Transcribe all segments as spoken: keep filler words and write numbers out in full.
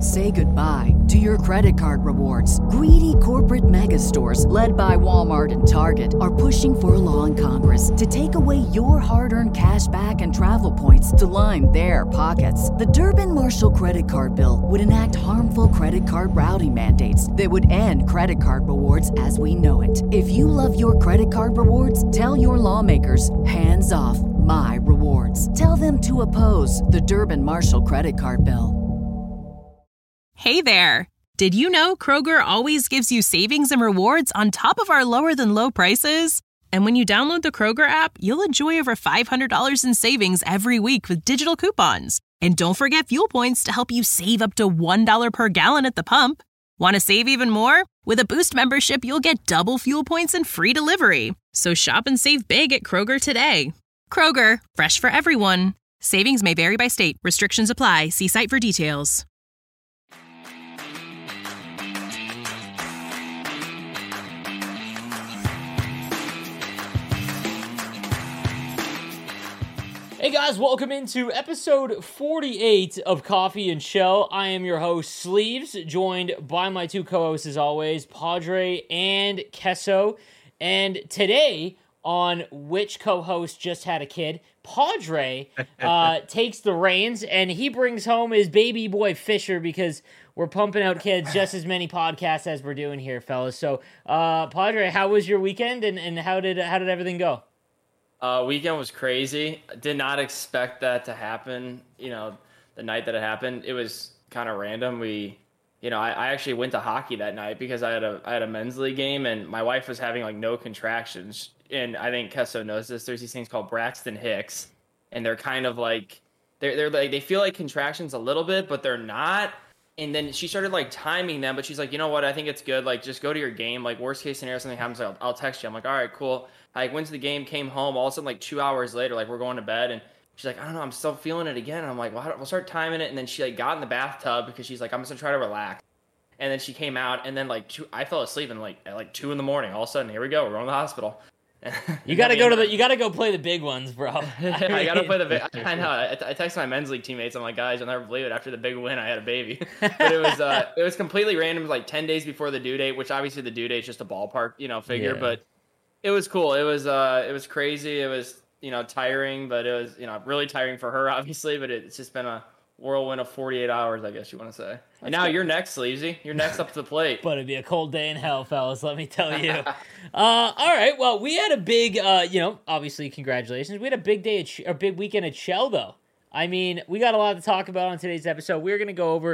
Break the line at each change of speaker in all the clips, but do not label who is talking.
Say goodbye to your credit card rewards. Greedy corporate mega stores, led by Walmart and Target, are pushing for a law in Congress to take away your hard-earned cash back and travel points to line their pockets. The Durbin-Marshall credit card bill would enact harmful credit card routing mandates that would end credit card rewards as we know it. If you love your credit card rewards, tell your lawmakers, hands off my rewards. Tell them to oppose the Durbin-Marshall credit card bill.
Hey there! Did you know Kroger always gives you savings and rewards on top of our lower than low prices? And when you download the Kroger app, you'll enjoy over five hundred dollars in savings every week with digital coupons. And don't forget fuel points to help you save up to one dollar per gallon at the pump. Want to save even more? With a Boost membership, you'll get double fuel points and free delivery. So shop and save big at Kroger today. Kroger, fresh for everyone. Savings may vary by state. Restrictions apply. See site for details.
Hey guys, welcome into episode forty-eight of Coffee and Shell. I am your host, Sleeves, joined by my two co-hosts as always, Padre and Kesso. And today, on Which Co-Host Just Had a Kid, Padre uh, takes the reins and he brings home his baby boy Fisher because we're pumping out kids just as many podcasts as we're doing here, fellas. So, uh, Padre, how was your weekend and, and how did how did everything go?
Uh, weekend was crazy. Did not expect that to happen. You know, the night that it happened, it was kind of random. We, you know, I, I actually went to hockey that night because I had a I had a men's league game and my wife was having like no contractions. And I think Kesso knows this. There's these things called Braxton Hicks, and they're kind of like they're they're like they feel like contractions a little bit, but they're not. And then she started like timing them, but she's like, you know what? I think it's good. Like, just go to your game. Like, worst case scenario, something happens, I'll, I'll text you. I'm like, all right, cool. I went to the game, came home. All of a sudden, like two hours later, like we're going to bed, and she's like, I don't know, I'm still feeling it again. And I'm like, well, we'll start timing it. And then she like got in the bathtub because she's like, I'm just gonna try to relax. And then she came out, and then like two, I fell asleep, and like at like two in the morning, all of a sudden, here we go, we're going to the hospital.
You gotta go to the. You gotta go play the big ones, bro. I, mean,
I gotta play the. Big, I know. I, I texted my men's league teammates. I'm like, guys, you'll never believe it. After the big win, I had a baby. But it was. Uh, it was completely random. It was like ten days before the due date, which obviously the due date's just a ballpark, you know, figure.
Yeah.
But it was cool. It was. Uh, it was crazy. It was, you know, tiring, but it was, you know, really tiring for her, obviously. But it's just been a whirlwind of forty-eight hours, I guess you want to say. And now you're next, Sleazy. You're next up to the plate.
But it'd be a cold day in hell, fellas, let me tell you. uh, all right, well, we had a big, uh, you know, obviously, congratulations. We had a big day, at Sh- a big weekend at Shell, though. I mean, we got a lot to talk about on today's episode. We're going to go over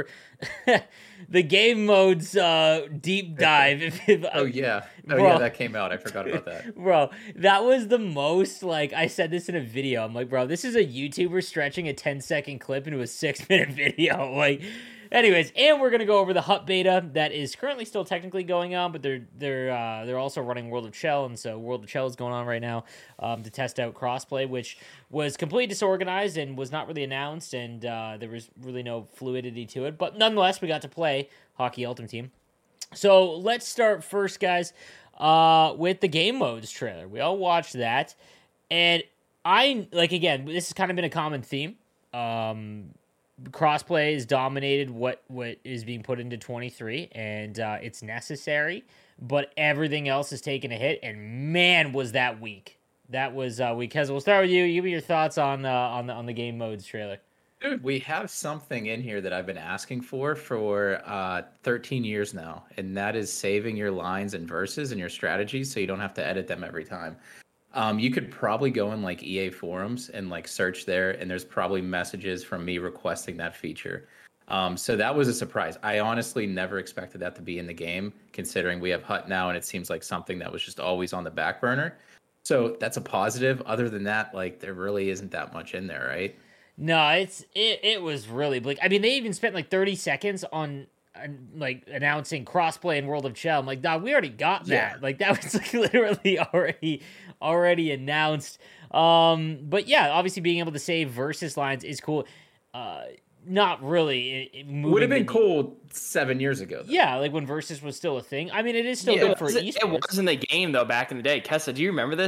the game modes uh, deep dive. If, if,
oh, yeah. Oh,
bro,
yeah, that came out. I forgot about that.
Bro, that was the most, like, I said this in a video. I'm like, bro, this is a YouTuber stretching a ten-second clip into a six-minute video. Like, anyways, and we're going to go over the Hut Beta that is currently still technically going on, but they're they're uh, they're also running World of Shell, and so World of Shell is going on right now um, to test out crossplay, which was completely disorganized and was not really announced, and uh, there was really no fluidity to it. But nonetheless, we got to play Hockey Ultimate Team. So let's start first, guys, uh, with the game modes trailer. We all watched that, and I, like, again, this has kind of been a common theme. Um, crossplay has dominated what, what is being put into twenty-three, and uh, it's necessary, but everything else has taken a hit, and man, was that weak. That was uh, weak. Kez, we'll start with you. Give me your thoughts on uh, on the on the game modes trailer.
Dude, we have something in here that I've been asking for for uh, thirteen years now, and that is saving your lines and verses and your strategies so you don't have to edit them every time. Um, you could probably go in like E A forums and like search there, and there's probably messages from me requesting that feature. Um, so that was a surprise. I honestly never expected that to be in the game, considering we have Hut now, and it seems like something that was just always on the back burner. So that's a positive. Other than that, like there really isn't that much in there, right?
No, it's it, it was really bleak. I mean, they even spent like thirty seconds on uh, like announcing crossplay in World of Shell. I'm like, nah, we already got that.
Yeah.
Like that was like literally already already announced. Um, but yeah, obviously being able to save versus lines is cool. Uh, not really. It, it
would have been cool seven years ago, though.
Yeah, like when versus was still a thing. I mean, it is still
yeah,
good
it
for
was,
esports.
it was in the game though back in the day. Kessa, do you remember this?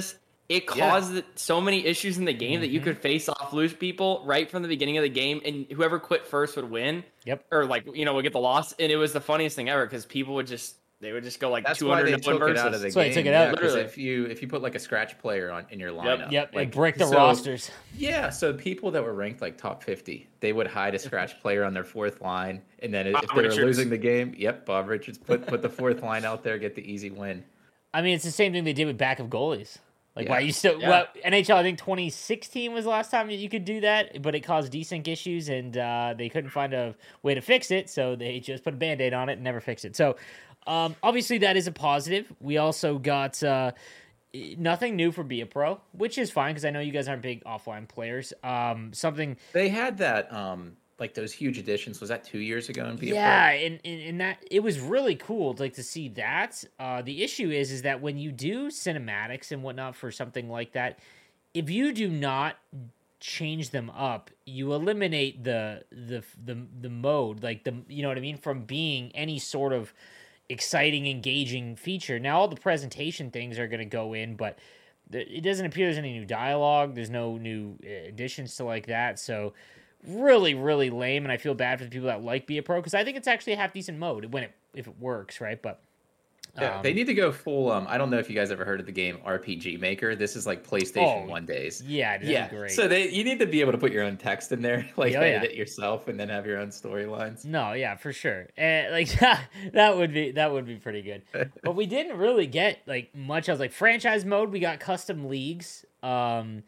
it caused yeah. so many issues in the game mm-hmm. that you could face off, lose people right from the beginning of the game, and whoever quit first would win.
Yep.
Or like, you know, would get the loss. And it was the funniest thing ever because people would just, they would just go like
That's
two hundred
why they took
versus.
it out of the
That's
game.
why they took it out.
Yeah, because if you if you put like a scratch player on in your lineup,
yep, yep
like
and break the
so,
rosters.
Yeah, so people that were ranked like top fifty, they would hide a scratch player on their fourth line, and then
Bob
if they
Richards.
were losing the game, yep, Bob Richards put put the fourth line out there, get the easy win.
I mean, it's the same thing they did with backup goalies. Like,
yeah.
why you still?
Yeah.
Well, N H L, I think twenty sixteen was the last time that you could do that, but it caused desync issues, and uh, they couldn't find a way to fix it, so they just put a Band-Aid on it and never fixed it. So, um, obviously, that is a positive. We also got uh, nothing new for Be A Pro, which is fine because I know you guys aren't big offline players. Um, something
they had that. Um... Like those huge additions, was that two years ago in Be A Pro?
Yeah, and, and and that it was really cool, like to see that. Uh, the issue is, is that when you do cinematics and whatnot for something like that, if you do not change them up, you eliminate the the the the mode, like the you know what I mean, from being any sort of exciting, engaging feature. Now all the presentation things are going to go in, but it doesn't appear there's any new dialogue. There's no new additions to like that, so. Really, really lame, and I feel bad for the people that like Be A Pro because I think it's actually a half decent mode when it if it works, right? But um,
yeah, they need to go full. Um, I don't know if you guys ever heard of the game R P G Maker. This is like PlayStation
oh,
One days.
Yeah,
yeah.
Great.
So they you need to be able to put your own text in there, like
oh,
edit
yeah.
it yourself, and then have your own storylines.
No, yeah, for sure. And like that would be that would be pretty good. But we didn't really get like much. I was like franchise mode. We got custom leagues. Um,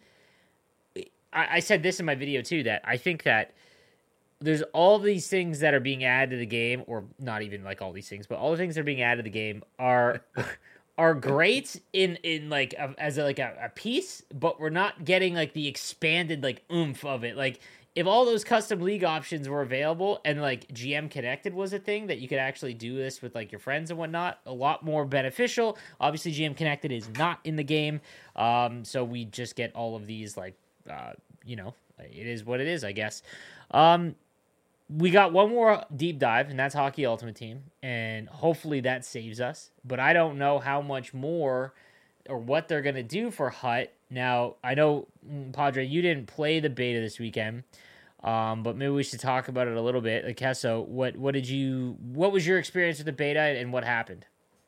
I, I said this in my video too that I think that. There's all these things that are being added to the game, or not even like all these things, but all the things that are being added to the game are are great in in like a, as a, like a, a piece, but we're not getting like the expanded like oomph of it. Like if all those custom league options were available and like G M Connected was a thing that you could actually do this with like your friends and whatnot, a lot more beneficial. Obviously, G M Connected is not in the game, um, so we just get all of these like uh, you know, it is what it is, I guess. Um, We got one more deep dive, and that's Hockey Ultimate Team, and hopefully that saves us. But I don't know how much more or what they're going to do for H U T. Now, I know, Padre, you didn't play the beta this weekend, um, but maybe we should talk about it a little bit. Like, Kesso, what, what did you, what was your experience with the beta, and what happened?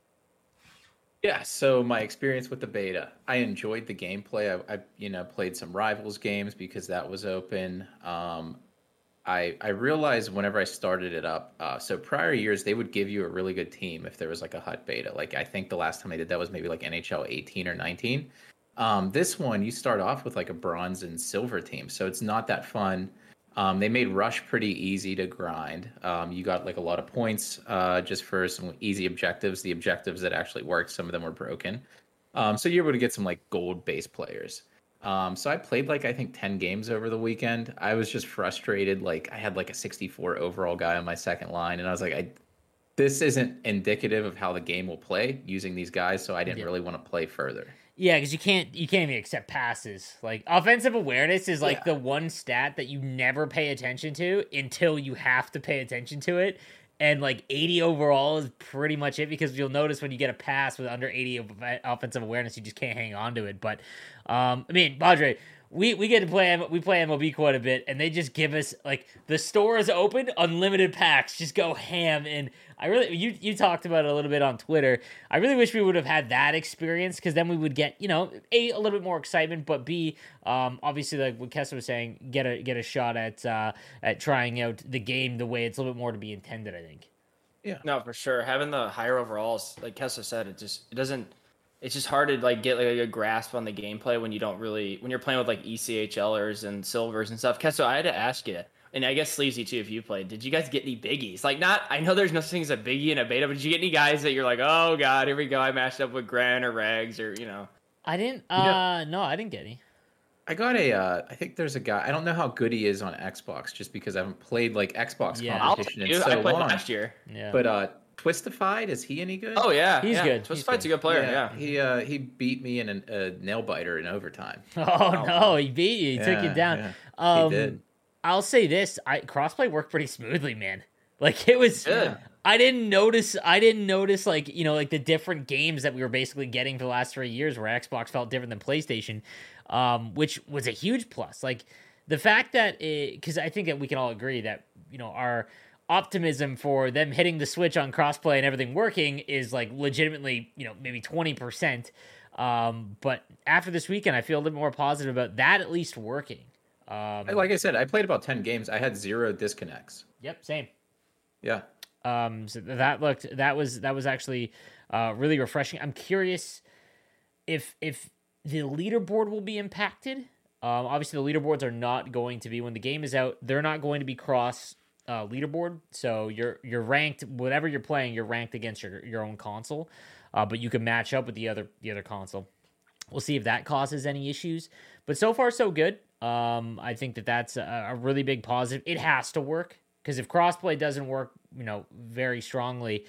Yeah, so my experience with the beta, I enjoyed the gameplay. I, I you know, played some Rivals games because that was open. Um, I, I realized whenever I started it up, uh, so prior years, they would give you a really good team if there was like a H U T beta. Like I think the last time they did that was maybe like N H L eighteen or nineteen. Um, this one, you start off with like a bronze and silver team. So it's not that fun. Um, they made Rush pretty easy to grind. Um, you got like a lot of points uh, just for some easy objectives. The objectives that actually worked, some of them were broken. Um, so you're able to get some like gold base players. Um, so I played like, I think ten games over the weekend. I was just frustrated. Like I had like a sixty-four overall guy on my second line. And I was like, I, this isn't indicative of how the game will play using these guys. So I didn't yeah. really want to play further.
Yeah. Cause you can't, you can't even accept passes. Like offensive awareness is like
yeah.
the one stat that you never pay attention to until you have to pay attention to it. And like eighty overall is pretty much it because you'll notice when you get a pass with under eighty of offensive awareness, you just can't hang on to it. But um, I mean, Padre, we, we get to play we play M L B quite a bit, and they just give us like the store is open, unlimited packs, just go ham. And I really you you talked about it a little bit on Twitter. I really wish we would have had that experience because then we would get you know a a little bit more excitement, but b um, obviously like what Kessa was saying, get a get a shot at uh, at trying out the game the way it's a little bit more to be intended. I think.
Yeah. No, for sure. Having the higher overalls, like Kessa said, it just it doesn't. It's just hard to like get like a good grasp on the gameplay when you don't really when you're playing with like E C H Lers and silvers and stuff. Kessa, I had to ask you. And I guess Sleazy too, if you played, did you guys get any biggies? Like, not, I know there's no such thing as a biggie in a beta, but did you get any guys that you're like, oh god, here we go, I matched up with Grant or Rags or, you know?
I didn't, uh, you know, no, I didn't get any.
I got a, uh, I think there's a guy, I don't know how good he is on Xbox, just because I haven't played, like, Xbox
yeah.
competition in so
I played
long.
last year.
Yeah.
But, uh, Twistified, is he any good?
Oh, yeah.
He's
yeah.
good.
Twistified's
He's
a good player,
yeah.
yeah.
He, uh, he beat me in an, a nail biter in overtime.
Oh, oh, no, he beat you. He
yeah,
took you down.
Yeah.
Um,
he did.
I'll say this: I crossplay worked pretty smoothly, man. Like it was,
Good.
I didn't notice. I didn't notice like you know like the different games that we were basically getting for the last three years, where Xbox felt different than PlayStation, um, which was a huge plus. Like the fact that because I think that we can all agree that you know our optimism for them hitting the switch on crossplay and everything working is like legitimately you know maybe twenty percent. Um, but after this weekend, I feel a little more positive about that at least working. Um,
Like I said, I played about ten games. I had zero disconnects.
Yep, same.
Yeah.
Um, so that looked that was that was actually uh, really refreshing. I'm curious if if the leaderboard will be impacted. Um, obviously, the leaderboards are not going to be when the game is out. They're not going to be cross uh, leaderboard. So you're you're ranked whatever you're playing. You're ranked against your your own console, uh, but you can match up with the other the other console. We'll see if that causes any issues. But so far, so good. Um, I think that that's a, a really big positive. It has to work because if crossplay doesn't work, you know, very strongly.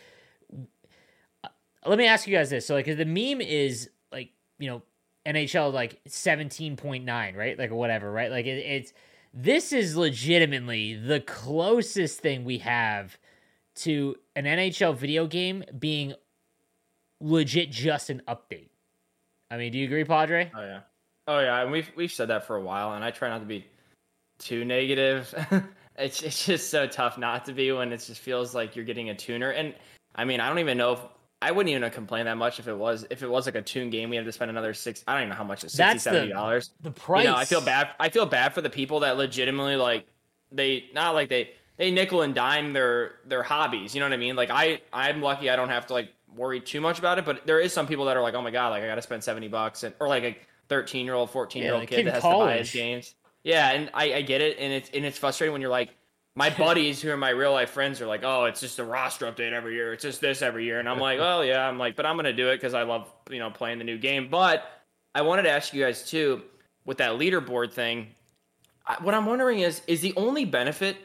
Uh, let me ask you guys this. So, like, the meme is like, you know, N H L like seventeen point nine, right? Like, or whatever, right? Like, it, it's this is legitimately the closest thing we have to an N H L video game being legit just an update. I mean, do you agree, Padre?
Oh yeah, oh yeah. And we've we've said that for a while, and I try not to be too negative. it's it's just so tough not to be when it just feels like you're getting a tuner. And I mean, I don't even know if I wouldn't even complain that much if it was if it was like a tune game. We had to spend another six. I don't even know how much it's sixty, seventy dollars.
The price.
You know, I feel bad. I feel bad for the people that legitimately like they not like they they nickel and dime their their hobbies. You know what I mean? Like I I'm lucky I don't have to like worry too much about it, but there is some people that are like, oh my god, like I got to spend seventy bucks, and or like a thirteen year old, fourteen year old
like
kid
in
that has
college.
to buy his games. Yeah, and I, I get it, and it's and it's frustrating when you're like, my buddies who are my real life friends are like, oh, it's just a roster update every year, it's just this every year, and I'm like, oh yeah, I'm like, but I'm gonna do it because I love you know playing the new game. But I wanted to ask you guys too, with that leaderboard thing, I, what I'm wondering is, is the only benefit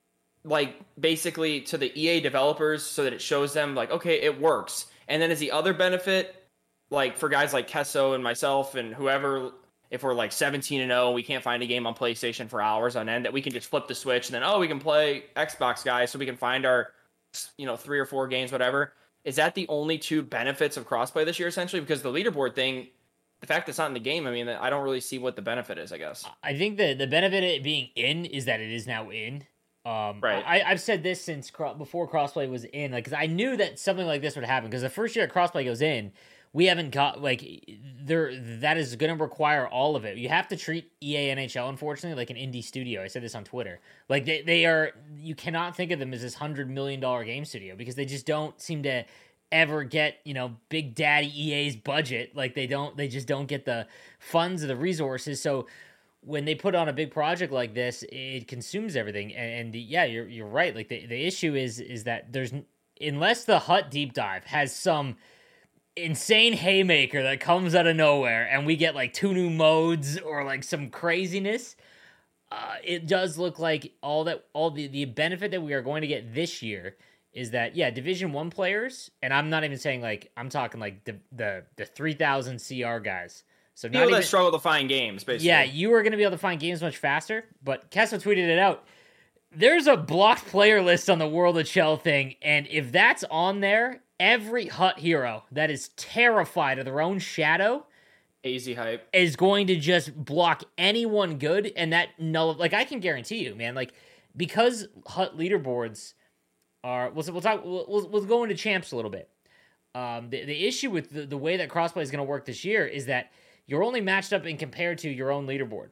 like basically to the E A developers so that it shows them like, okay, it works. And then is the other benefit, like for guys like Kesso and myself and whoever, if we're like seventeen and oh, we can't find a game on PlayStation for hours on end, that we can just flip the switch and then, oh, we can play Xbox guys so we can find our, you know, three or four games, whatever. Is that the only two benefits of crossplay this year, essentially? Because the leaderboard thing, the fact that it's not in the game, I mean, I don't really see what the benefit is, I guess.
I think the, the benefit of it being in is that it is now in. Um,
right.
I, I've said this since cro- before crossplay was in, like, because I knew that something like this would happen. Because the first year crossplay goes in, we haven't got like there. That is going to require all of it. You have to treat E A N H L, unfortunately, like an indie studio. I said this on Twitter. Like they, they are. You cannot think of them as this hundred million dollar game studio because they just don't seem to ever get you know Big Daddy E A's budget. Like they don't. They just don't get the funds or the resources. So when they put on a big project like this, it consumes everything. And, and yeah, you're you're right. Like the, the issue is is that there's unless the Hut Deep Dive has some insane haymaker that comes out of nowhere and we get like two new modes or like some craziness, uh, it does look like all that all the, the benefit that we are going to get this year is that yeah, Division One players, and I'm not even saying like I'm talking like the the the three thousand C R guys. So not
people
even,
that struggle to find games, basically.
Yeah, you are going to be able to find games much faster. But Kessa tweeted it out. There's a blocked player list on the World of Chell thing, and if that's on there, every Hut hero that is terrified of their own shadow,
easy hype,
is going to just block anyone good, and that null. Like I can guarantee you, man. Like because Hut leaderboards are, we'll we'll talk. We'll we'll, we'll go into champs a little bit. Um, the the issue with the, the way that crossplay is going to work this year is that you're only matched up and compared to your own leaderboard.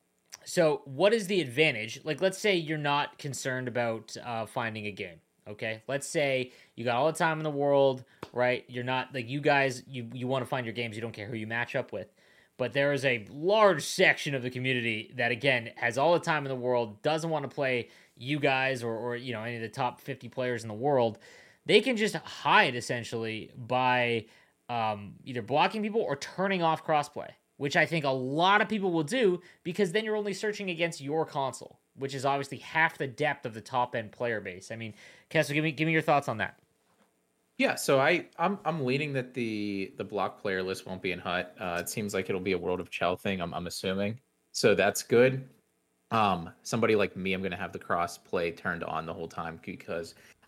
So what is the advantage? Like, let's say you're not concerned about uh, finding a game, okay? Let's say you got all the time in the world, right? You're not, like, you guys, you, you want to find your games. You don't care who you match up with. But there is a large section of the community that, again, has all the time in the world, doesn't want to play you guys or, or you know, any of the top fifty players in the world. They can just hide, essentially, by Um, either blocking people or turning off crossplay, which I think a lot of people will do because then you're only searching against your console, which is obviously half the depth of the top end player base. I mean, Kessel, give me give me your thoughts on that.
Yeah, so I I'm I'm leaning that the the block player list won't be in Hut. Uh, it seems like it'll be a World of Chell thing. I'm I'm assuming, so that's good. Um, somebody like me, I'm gonna have the cross play turned on the whole time because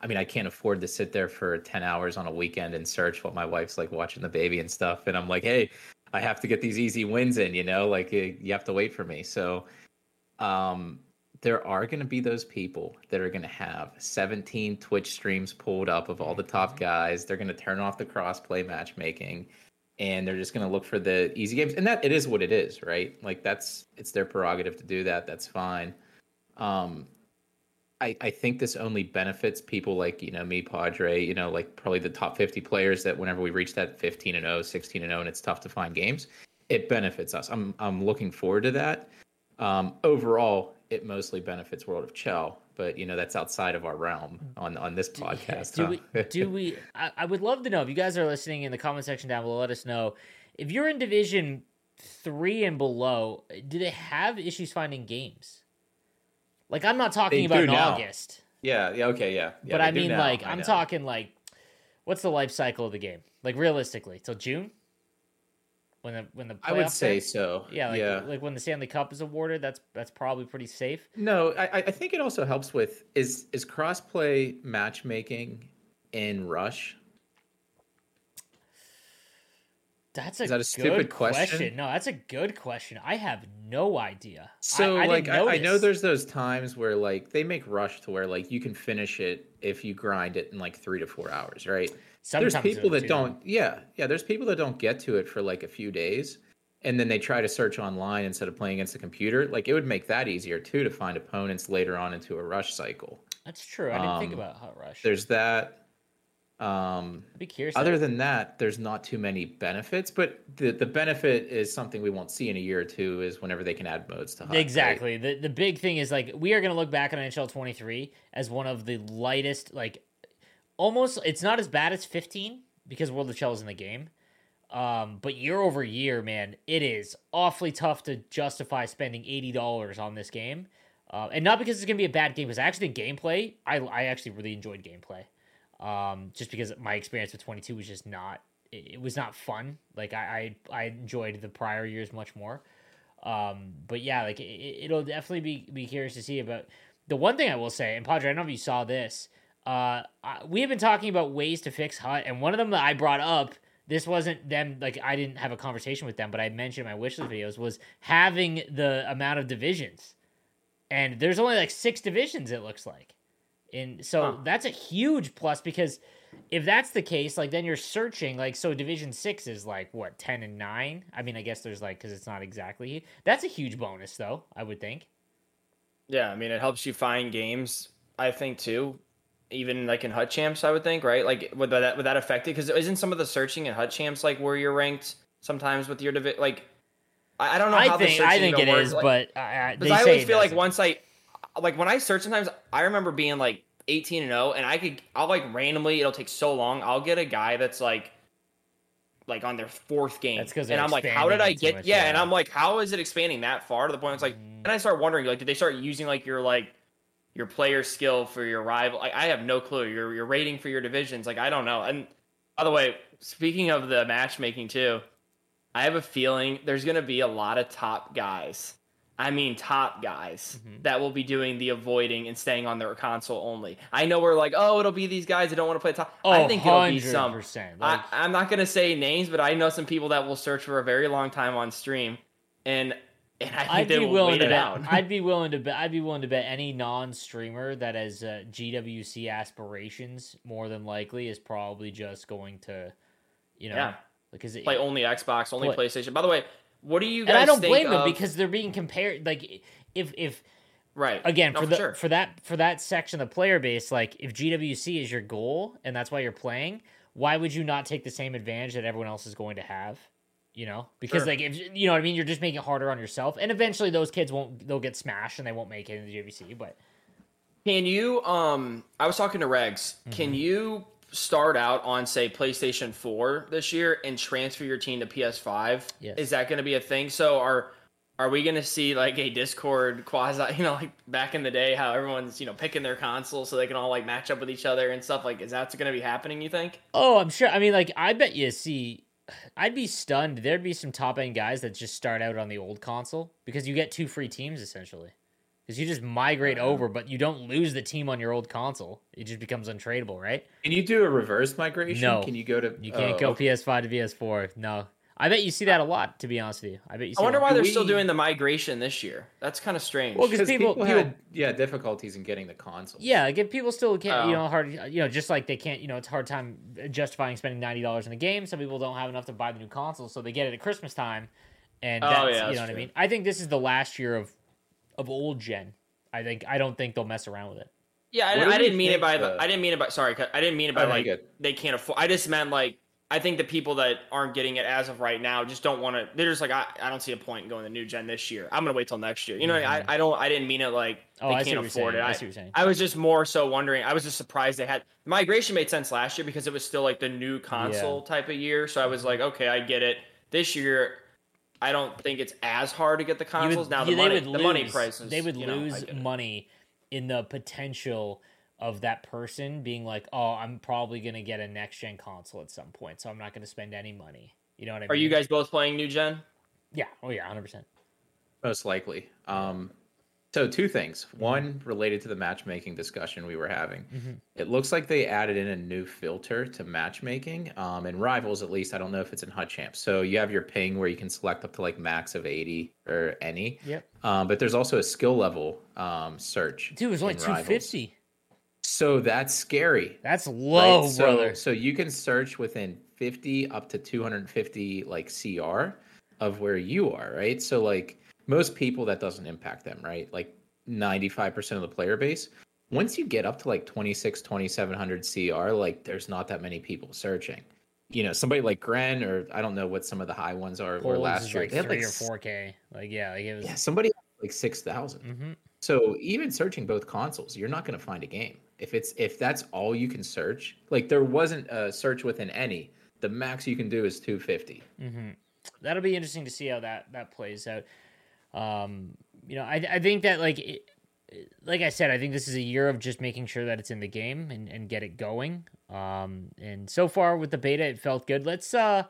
I mean, I can't afford to sit there for ten hours on a weekend and search while my wife's like watching the baby and stuff. And I'm like, hey, I have to get these easy wins in, you know, like you have to wait for me. So um, there are going to be those people that are going to have seventeen Twitch streams pulled up of all the top guys. They're going to turn off the crossplay matchmaking, and they're just going to look for the easy games. And that it is what it is, right? Like that's it's their prerogative to do that. That's fine. Um, I, I think this only benefits people like, you know, me, Padre, you know, like probably the top fifty players that whenever we reach that fifteen and oh, sixteen and oh, and it's tough to find games, it benefits us. I'm I'm looking forward to that. Um, overall, it mostly benefits World of Chell, but you know, that's outside of our realm on, on this podcast.
Do
huh?
we, do we, I, I would love to know if you guys are listening in the comment section down below, let us know if you're in division three and below, do they have issues finding games? Like, I'm not talking
They
about
do
in
now.
August.
Yeah, yeah, okay, yeah. yeah
but
they
I
do
mean,
now,
like,
I
I'm
know.
talking, like, what's the life cycle of the game? Like, realistically, till June? When the when the
I would
playoffs
say
are?
so.
Yeah, like,
yeah.
like when the Stanley Cup is awarded, that's that's probably pretty safe.
No, I, I think it also helps with is is crossplay matchmaking in Rush.
That's a
Is that a
good
stupid
question?
question?
No, that's a good question. I have no idea.
So
I, I
like
didn't
I, I know
notice.
there's those times where like they make Rush to where like you can finish it if you grind it in like three to four hours, right?
Sometimes
there's people
they're
that
two.
don't yeah, yeah, there's people that don't get to it for like a few days and then they try to search online instead of playing against the computer. Like it would make that easier too to find opponents later on into a Rush cycle.
That's true. I didn't think
Um,
about Hot Rush.
There's that. Um
I'd be curious.
Other than that, there's not too many benefits, but the, the benefit is something we won't see in a year or two is whenever they can add modes to Hut. right?
Exactly. The the big thing is like we are going to look back on N H L twenty-three as one of the lightest, like almost it's not as bad as fifteen because World of Chell is in the game. Um, but year over year, man, it is awfully tough to justify spending eighty dollars on this game. Uh, and not because it's going to be a bad game, because I actually think gameplay, I, I actually really enjoyed gameplay. Um, just because my experience with twenty-two was just not, it, it was not fun. Like I, I, I enjoyed the prior years much more. Um, but yeah, like it, it'll definitely be, be curious to see about the one thing I will say, and Padre, I don't know if you saw this, uh, I, we have been talking about ways to fix Hut, and one of them that I brought up, this wasn't them, like I didn't have a conversation with them, but I mentioned in my wishlist videos, was having the amount of divisions. And there's only like six divisions, it looks like. And so
Huh.
that's a huge plus because if that's the case, like then you're searching, like, so Division six is like, what, ten and nine? I mean, I guess there's like, because it's not exactly. That's a huge bonus, though, I would think.
Yeah, I mean, it helps you find games, I think, too. Even like in Hut Champs, I would think, right? Like, would that would that affect it? Because isn't some of the searching in Hut Champs like where you're ranked sometimes with your divi- like? I, I don't know
I
how the
think
searching
I think it
even works.
is,
like,
but I, I,
because
they
I
say
always
it
feel like
doesn't.
once I, like when I search, sometimes I remember being like eighteen and oh, and I could, I'll like randomly, it'll take so long, I'll get a guy that's like, like on their fourth game,
That's 'cause
and
they're
I'm like, how did
expanding
I
it too
get?
much,
yeah,
yeah.
and I'm like, how is it expanding that far to the point? It's like,
Mhm.
and I start wondering, like, did they start using like your like your player skill for your rival? Like, I have no clue. Your your rating for your divisions, like, I don't know. And by the way, speaking of the matchmaking too, I have a feeling there's going to be a lot of top guys. I mean, top guys
Mhm.
that will be doing the avoiding and staying on their console only. I know we're like, oh, it'll be these guys that don't want to play top.
Oh,
I think it'll be some.
one hundred percent. Like,
I, I'm not going to say names, but I know some people that will search for a very long time on stream, and and I think
I'd
they
be
will
willing
wait
to
it
bet.
out.
I'd be willing to bet. I'd be willing to bet any non-streamer that has uh, G W C aspirations more than likely is probably just going to, you know,
Yeah.
because it,
Play only Xbox, only
Play-
PlayStation. By the way, what do you guys
and I don't
think
blame them
of-
because they're being compared. Like if if
right
again
No,
for
for
the
sure.
for that for that section of the player base, like if G W C is your goal and that's why you're playing, why would you not take the same advantage that everyone else is going to have? You know, because
Sure.
like if you know what I mean, you're just making it harder on yourself, and eventually those kids won't they'll get smashed and they won't make it in the G W C. But
Can you, um, I was talking to Regs.
Mm-hmm.
Can you start out on, say, PlayStation four this year and transfer your team to P S five?
Yes.
Is that going to be a thing? So are are we going to see like a Discord quasi, you know, like back in the day, how everyone's, you know, picking their console so they can all like match up with each other and stuff? Like, is that going to be happening, you think?
oh, I'm sure. I mean, like I bet you see, I'd be stunned. There'd be some top end guys that just start out on the old console because you get two free teams essentially. because you just migrate uh, over, but you don't lose the team on your old console. It just becomes untradeable, right?
Can you do a reverse migration?
No.
Can you go to?
You can't
oh,
go
okay.
P S five to P S four. No. I bet you see that a lot, to be honest with you. I bet you see
I wonder
that.
why they're
we...
still doing the migration this year. That's kind of strange.
Well, because people,
people,
people
had yeah difficulties in getting the console.
Yeah, like if people still can't,
Oh.
you know, hard, you know, just like they can't, you know, it's a hard time justifying spending ninety dollars in a game. Some people don't have enough to buy the new console, so they get it at Christmas time, and
Oh,
that's,
yeah,
you
that's
know what
true.
I mean. I think this is the last year of of old gen. I think I don't think they'll mess around with it.
Yeah, I,
What do
I
you
didn't mean it
think
by
the-
the. I didn't mean it by. Sorry, I didn't mean it by
Oh, no,
like
you're good.
they can't afford. I just meant like I think the people that aren't getting it as of right now just don't want to. They're just like I, I don't see a point in going to new gen this year. I'm gonna wait till next year. You know, I, I don't. I didn't mean it like
Oh,
they
I see
can't
what you're
afford
saying.
it.
I
I,
see what you're saying.
I was just more so wondering. I was just surprised they had migration made sense last year because it was still like the new console type of year. So I was like, okay, I get it. This year, I don't think it's as hard to get the
You
consoles.
would-
now the
yeah, they
money,
would
the
lose,
money prices.
They would
you know, I
lose
get it.
money in the potential of that person being like, oh, I'm probably gonna get a next gen console at some point, so I'm not gonna spend any money. You know what I mean?
Are you guys both playing new gen?
Yeah. Oh yeah, hundred percent.
Most likely. Um, so two things. One related to the matchmaking discussion we were having.
Mm-hmm.
It looks like they added in a new filter to matchmaking. Um, in Rivals, at least, I don't know if it's in Hut Champ. So you have your ping where you can select up to like max of eighty or any.
Yep.
Um, but there's also a skill level um, search.
Dude, it was only
in
two
Rivals.
fifty.
So that's scary.
That's low,
right? So,
brother.
So you can search within fifty up to two hundred fifty like C R of where you are, right? So like most people that doesn't impact them, right? Like ninety-five percent of the player base. Once you get up to like twenty-six, twenty-seven hundred C R, like there's not that many people searching. You know, somebody like Gren, or I don't know what some of the high ones are, or
Polls
last
is
year.
like
they had,
three
like,
or four K. Like yeah, like it was.
Yeah, somebody had, like six thousand.
Mhm.
So even searching both consoles, you're not going to find a game. If it's if that's all you can search, like there wasn't a search within any, the max you can do is two fifty.
Mm-hmm. That'll be interesting to see how that that plays out. Um, you know, I I think that like it, like I said, I think this is a year of just making sure that it's in the game and, and get it going. Um, and so far with the beta, it felt good. Let's uh,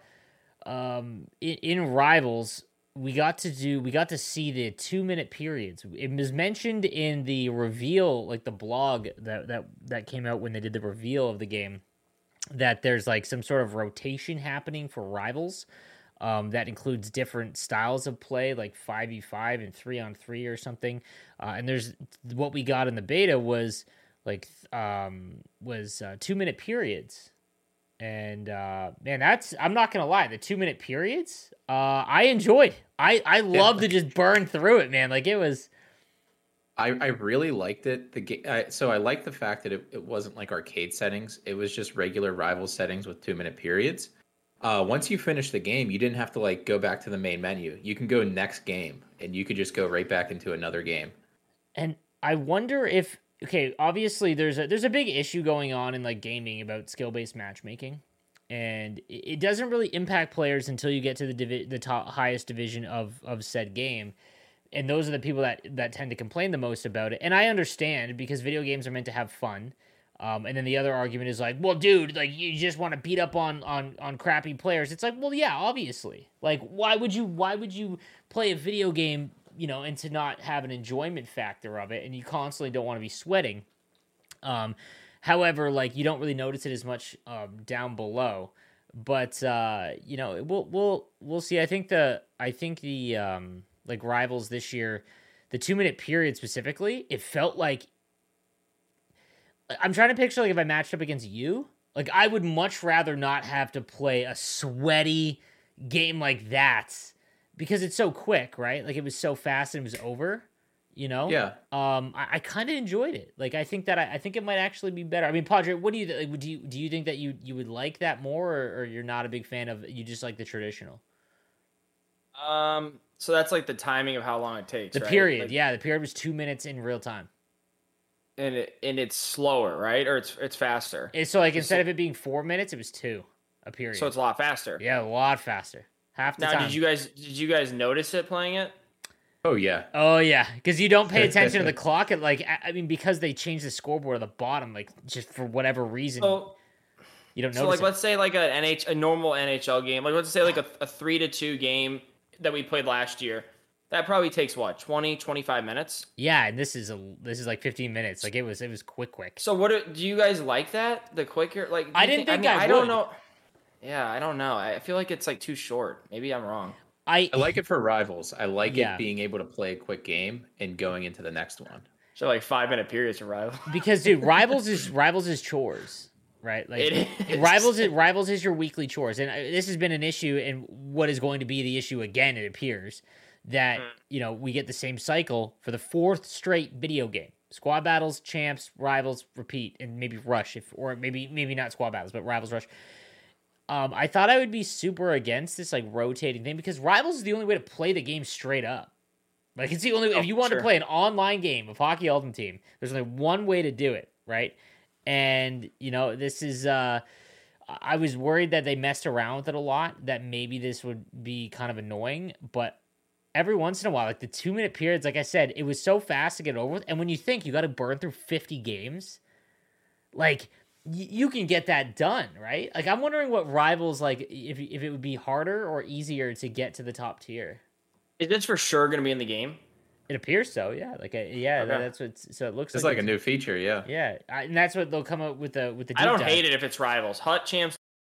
um, in, in Rivals, we got to do we got to see the two minute periods. It was mentioned in the reveal, like the blog that that that came out when they did the reveal of the game, that there's like some sort of rotation happening for Rivals. Um, that includes different styles of play, like five v five and three on three or something. Uh, and there's what we got in the beta was like um, was uh, two minute periods. And uh, man, that's I'm not gonna lie, the two minute periods, uh, I enjoyed. I I love to just burn through it, man. Like it was.
I, I really liked it. The ga- I, so I liked the fact that it, it wasn't like arcade settings. It was just regular rival settings with two minute periods. Uh, once you finish the game, you didn't have to like go back to the main menu. You can go next game, and you could just go right back into another game.
And I wonder if okay, obviously there's a there's a big issue going on in like gaming about skill based matchmaking, and it it doesn't really impact players until you get to the divi- the top highest division of of said game. And those are the people that, that tend to complain the most about it. And I understand because video games are meant to have fun. Um, and then the other argument is like, well, dude, like you just want to beat up on, on, on crappy players. It's like, well, yeah, obviously. Like, why would you why would you play a video game, you know, and to not have an enjoyment factor of it, and you constantly don't want to be sweating. Um, however, like you don't really notice it as much um, down below. But uh, you know, we'll we'll we'll see. I think the I think the um, like Rivals this year, the two minute period specifically, it felt like I'm trying to picture like if I matched up against you, like I would much rather not have to play a sweaty game like that because it's so quick, right? Like it was so fast and it was over, you know?
Yeah.
Um, I, I kind of enjoyed it. Like I think that I, I think it might actually be better. I mean, Padre, what do you like? Do you do you think that you you would like that more, or, or you're not a big fan of you just like the traditional?
Um, so that's like the timing of how long it takes.
The
right?
period,
Like,
yeah, the period was two minutes in real time.
and it and it's slower, right? Or it's it's faster.
And so like instead of it being four minutes, it was two a period.
So it's a lot faster.
Yeah, a lot faster. Half the
Now,
time.
did you guys did you guys notice it playing it?
Oh yeah.
Oh yeah, because you don't pay attention to the clock. At like, I I mean, because they changed the scoreboard at the bottom, like just for whatever reason,
So
you don't
so
notice
like
it.
let's say like an N H a normal N H L game, like let's say like a, a three to two game that we played last year. That probably takes what, twenty, twenty-five minutes?
Yeah, and this is a this is like fifteen minutes. Like it was it was quick, quick.
So what do, do you guys like that? The quicker, like
I didn't think,
think I, mean,
I,
I
would.
don't know. Yeah, I don't know. I feel like it's like too short. Maybe I'm wrong.
I
I like it for rivals. I like
Yeah.
it being able to play a quick game and going into the next one.
So like five minute periods for rival.
because dude, rivals is rivals is chores, right? Like
It is.
rivals is rivals is your weekly chores, and uh, this has been an issue, and what is going to be the issue again? It appears that
Mm.
you know we get the same cycle for the fourth straight video game: squad battles, champs, rivals, repeat, and maybe rush, if or maybe maybe not squad battles, but rivals, rush. Um, I thought I would be super against this like rotating thing because rivals is the only way to play the game straight up. Like it's the only way.
Oh,
If you want
sure.
to play an online game of Hockey Ultimate Team, there's only one way to do it, right? And you know, this is. Uh, I was worried that they messed around with it a lot. That maybe this would be kind of annoying, but every once in a while, like the two minute periods, like I said, it was so fast to get over with. And when you think you got to burn through fifty games, like y- you can get that done, right? Like I'm wondering what rivals like if if it would be harder or easier to get to the top tier.
Is this for sure going to be in the game?
It appears so, yeah. Like, uh, yeah,
Okay.
that's what. So it looks
It's
like
like a new feature, yeah.
yeah, I, and that's what they'll come up with the with the.
I
deep
don't
dive.
hate it if it's rivals. Hut champs.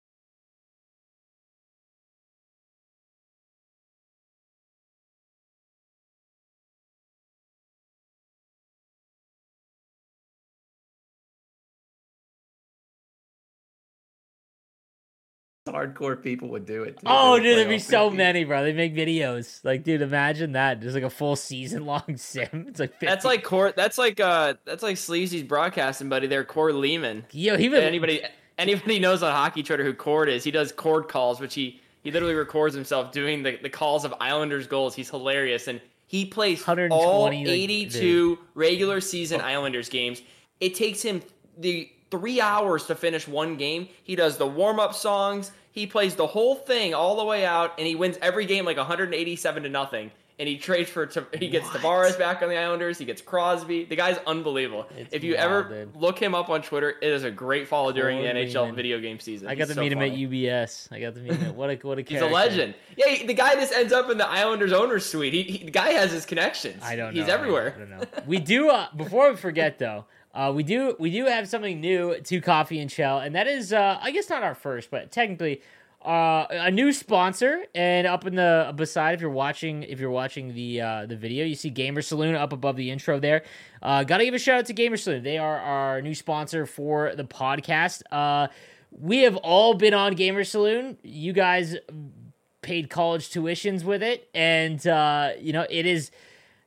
Hardcore people would do it. Too.
Oh,
They would
dude,
play
there'd be
all
so
fifty.
many, bro. They make videos. Like, dude, imagine that. There's like a full season long sim. It's like fifty.
That's like Cord. That's like uh. That's like Sleazy's broadcasting buddy there, Cord Lehman.
yo, he would.
Anybody anybody knows on Hockey Twitter who Cord is? He does Cord calls, which he he literally records himself doing the, the calls of Islanders goals. He's hilarious, and he plays
one hundred
all
twenty, like,
eighty-two regular season Islanders games. It takes him the three hours to finish one game. He does the warm up songs. He plays the whole thing all the way out, and he wins every game like one hundred eighty-seven to nothing. And he trades for he gets
What?
Tavares back on the Islanders. He gets Crosby. The guy's unbelievable.
It's
if you
wild,
ever
dude.
look him up on Twitter, it is a great follow during the
Cord
N H L
Lehman.
video game season.
I got
He's
to
so
meet him at
funny.
U B S. I got to meet him. What a what a
He's
character.
a legend. Yeah, he- the guy just ends up in the Islanders owner's suite. He, he the guy has his connections.
I don't know.
He's everywhere.
I don't know. We do. Uh, before we forget, though, uh, we do we do have something new to Coffee and Shell, and that is, uh, I guess, not our first, but technically. Uh, a new sponsor, and up in the beside, if you're watching, if you're watching the uh, the video, you see Gamer Saloon up above the intro there. Uh, gotta give a shout out to Gamer Saloon. They are our new sponsor for the podcast. Uh, we have all been on Gamer Saloon. You guys paid college tuitions with it, and uh, you know it is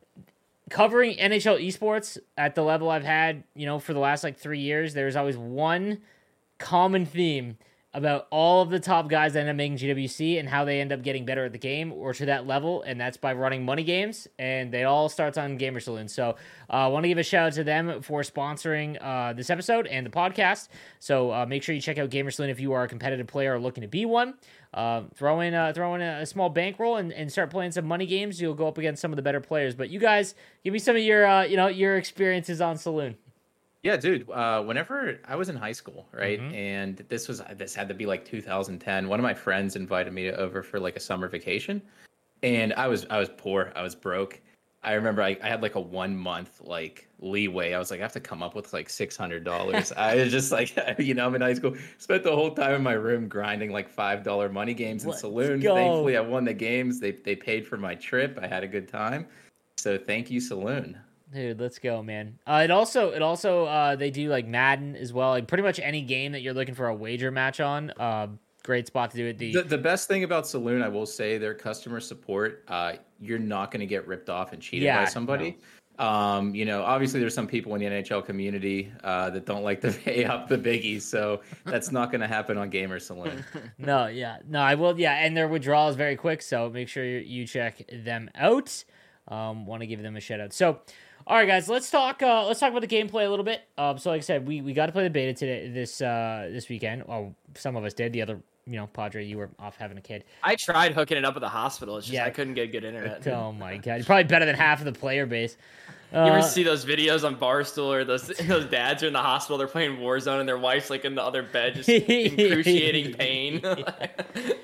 covering N H L esports at the level I've had. You know, for the last like three years, there's always one common theme about all of the top guys that end up making G W C and how they end up getting better at the game or to that level, and that's by running money games, and it all starts on Gamer Saloon. So I uh, want to give a shout out to them for sponsoring uh, this episode and the podcast. So uh, make sure you check out Gamer Saloon if you are a competitive player or looking to be one. Uh, throw in, uh, throw in a, a small bankroll and, and start playing some money games. You'll go up against some of the better players. But you guys, give me some of your, uh, you know, your experiences on Saloon.
Yeah, dude. Uh, whenever I was in high school, right,
Mhm.
and this was this had to be like two thousand ten. One of my friends invited me over for like a summer vacation, and I was I was poor. I was broke. I remember I, I had like a one month like leeway. I was like, I have to come up with like six hundred dollars. I was just like, you know, I'm in high school. Spent the whole time in my room grinding like five dollar money games in
Let's
Saloon.
go.
Thankfully, I won the games. They they paid for my trip. I had a good time. So thank you, Saloon.
Dude, let's go, man. Uh, it also, it also, uh, they do like Madden as well. Like pretty much any game that you're looking for a wager match on. Uh, great spot to do it. The,
The, the best thing about Saloon, I will say, their customer support. Uh, you're not going to get ripped off and cheated
Yeah,
by somebody. Um, you know, obviously, there's some people in the N H L community uh, that don't like to pay up the biggies, so that's not going to happen on Gamer Saloon.
no, yeah, no, I will. Yeah, and their withdrawal is very quick, so make sure you, you check them out. Um, want to give them a shout out. So. All right, guys, let's talk. Uh, let's talk about the gameplay a little bit. Um, so, like I said, we, we got to play the beta today, this uh, this weekend. Well, some of us did. The other, you know, Padre, you were off having a kid.
I tried hooking it up at the hospital. It's just
Yeah.
I couldn't get good internet.
Oh my god, you're probably better than half of the player base.
You ever
Uh,
see those videos on Barstool or those those dads are in the hospital, they're playing Warzone and their wife's like in the other bed just in excruciating pain?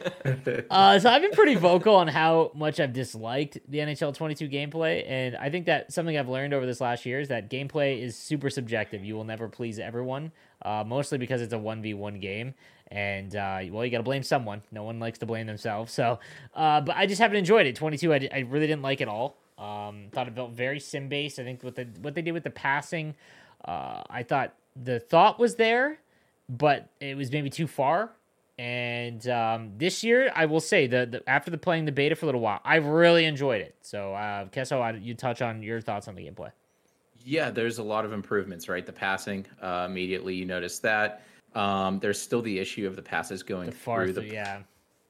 uh, so I've been pretty vocal on how much I've disliked the N H L twenty-two gameplay, and I think that something I've learned over this last year is that gameplay is super subjective. You will never please everyone, uh, mostly because it's a one v one game, and uh, well, you got to blame someone. No one likes to blame themselves. So, uh, but I just haven't enjoyed it. twenty-two, I, I really didn't like at all. Um, thought it felt very sim based. I think what the what they did with the passing, uh, I thought the thought was there, but it was maybe too far. And um, this year, I will say that the, after the playing the beta for a little while, I've really enjoyed it. So, uh, Kesso, I, you touch on your thoughts on the gameplay.
Yeah, there's a lot of improvements, right? The passing, uh, immediately you notice that. Um, there's still the issue of the passes going
The far
through
through,
the.
yeah.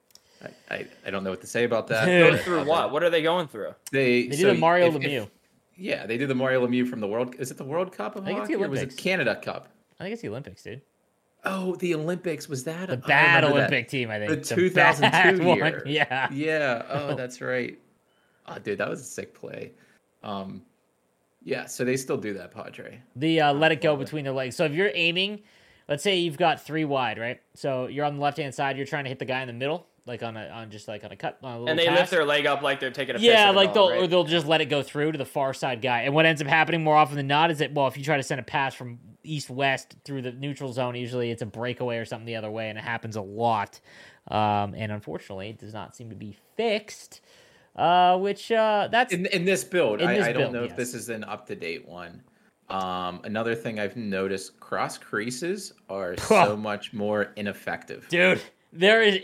I, I, I don't know what to say about that.
Going
Dude.
through what? What are they going through?
They,
They do
so
the Mario
if- if-
Lemieux.
yeah, they do the Mario Lemieux from the World. Is it the World Cup of
I think it's the
hockey, or was
Olympics.
it Canada Cup?
I think it's the Olympics, dude.
Oh, the Olympics, was that
The
a, oh, I
bad
remember that.
Olympic team, I think.
The
The
two thousand two
bad one,
year.
Yeah.
Yeah. Oh, that's right. Oh, dude, that was a sick play. Um, yeah. So they still do that, Padre.
The uh, let it go
love it.
between their legs. So if you're aiming, let's say you've got three wide, right? So you're on the left hand side. You're trying to hit the guy in the middle, like on a on just like on a cut. On a little
And they
pass.
lift their leg up like they're taking a piss
Yeah,
at a
like
dog,
they'll
right?
or they'll just let it go through to the far side guy. And what ends up happening more often than not is that, well, if you try to send a pass from east west through the neutral zone, usually it's a breakaway or something the other way, and it happens a lot. Um, and unfortunately, it does not seem to be fixed. Uh, which uh, that's
In in this build,
In
I,
this
I don't
build,
know
yes.
if this is an up to date one. Um, another thing I've noticed: cross creases are so much more ineffective.
dude. There is.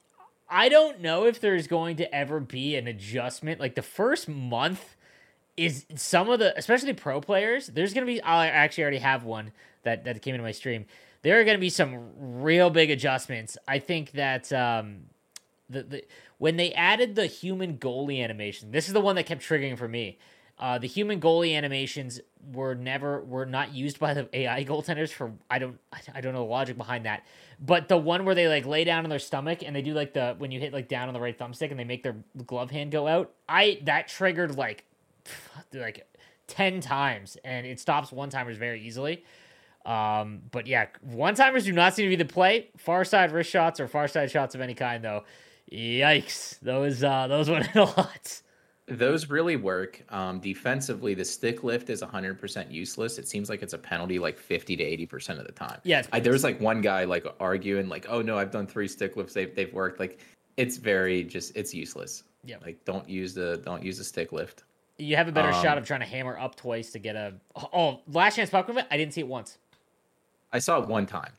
I don't know if there's going to ever be an adjustment. Like the first month is some of the, especially pro players. There's gonna be. I actually already have one that that came into my stream. There are gonna be some real big adjustments. I think that um, the the when they added the human goalie animation, this is the one that kept triggering for me. Uh, the human goalie animations were never were not used by the A I goaltenders for I don't I don't know the logic behind that. But the one where they like lay down on their stomach and they do like the when you hit like down on the right thumbstick and they make their glove hand go out, I that triggered like like ten times and it stops one timers very easily. Um, but yeah, one timers do not seem to be the play. Far side wrist shots or far side shots of any kind though. Yikes! Those uh those went in a lot.
Those really work. Um, defensively, the stick lift is one hundred percent useless. It seems like it's a penalty like fifty to eighty percent of the time.
Yeah, it's
I, there was like one guy like arguing like, oh no, I've done three stick lifts. They've, they've worked. Like it's very just, it's useless.
Yeah.
Like don't use the, don't use the stick lift.
You have a better
Um,
shot of trying to hammer up twice to get a. Oh, last chance puck movement. I didn't see it once.
I saw it one time.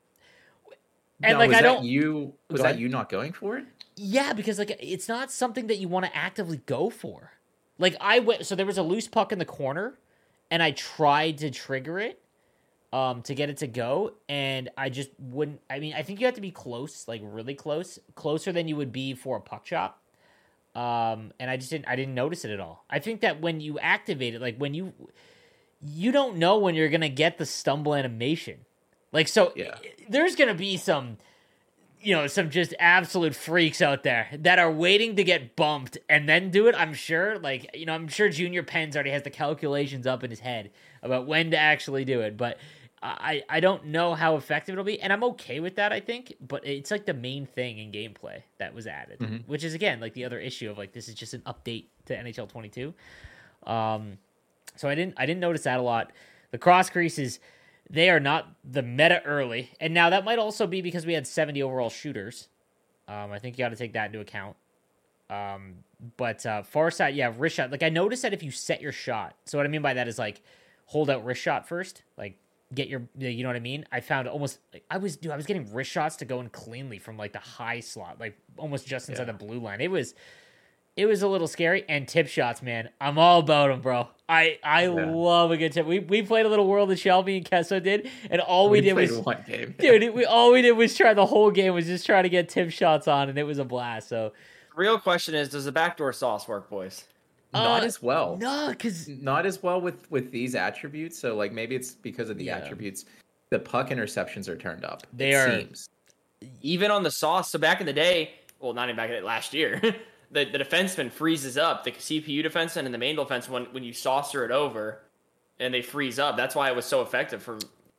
And
Now,
like
was
I
that
don't.
you, was
Go
that
ahead.
you not going for it?
Yeah, because like it's not something that you want to actively go for. Like I went. So there was a loose puck in the corner, and I tried to trigger it, um, to get it to go, and I just wouldn't. I mean, I think you have to be close, like really close, closer than you would be for a puck shot. Um, and I just didn't. I didn't notice it at all. I think that when you activate it, like when you, you don't know when you're gonna get the stumble animation. Like so,
Yeah.
there's gonna be some, you know, some just absolute freaks out there that are waiting to get bumped and then do it. I'm sure, like you know, I'm sure Junior Pens already has the calculations up in his head about when to actually do it. But I, I don't know how effective it'll be, and I'm okay with that. I think, but it's like the main thing in gameplay that was added,
Mm-hmm.
which is again like the other issue of like this is just an update to N H L twenty-two. Um, so I didn't I didn't notice that a lot. The cross creases, they are not the meta early, and now that might also be because we had seventy overall shooters. Um, I think you got to take that into account. Um, but uh, far side, yeah, wrist shot. Like I noticed that if you set your shot, so what I mean by that is like hold out wrist shot first, like get your, you know what I mean? I found almost, like, I was, dude, I was getting wrist shots to go in cleanly from like the high slot, like almost just inside
Yeah.
the blue line. It was, it was a little scary. And tip shots, man, I'm all about them, bro. I I
Yeah.
love a good tip. We we played a little World of Shelby and Kesso did, and all we, did
played
was
one game.
dude, it, we all we did was try the whole game was just try to get tip shots on, and it was a blast. So
Real question is, does the backdoor sauce work, boys?
Not
Uh,
as well.
no, because
Not as well with with these attributes. So like maybe it's because of the
Yeah.
attributes. The puck interceptions are turned up.
They
it
are-
Seems.
Even on the sauce, so back in the day, well, not even back in the last year, the, the defenseman freezes up. The C P U defenseman and the main defenseman, when, when you saucer it over and they freeze up, that's why it was so effective for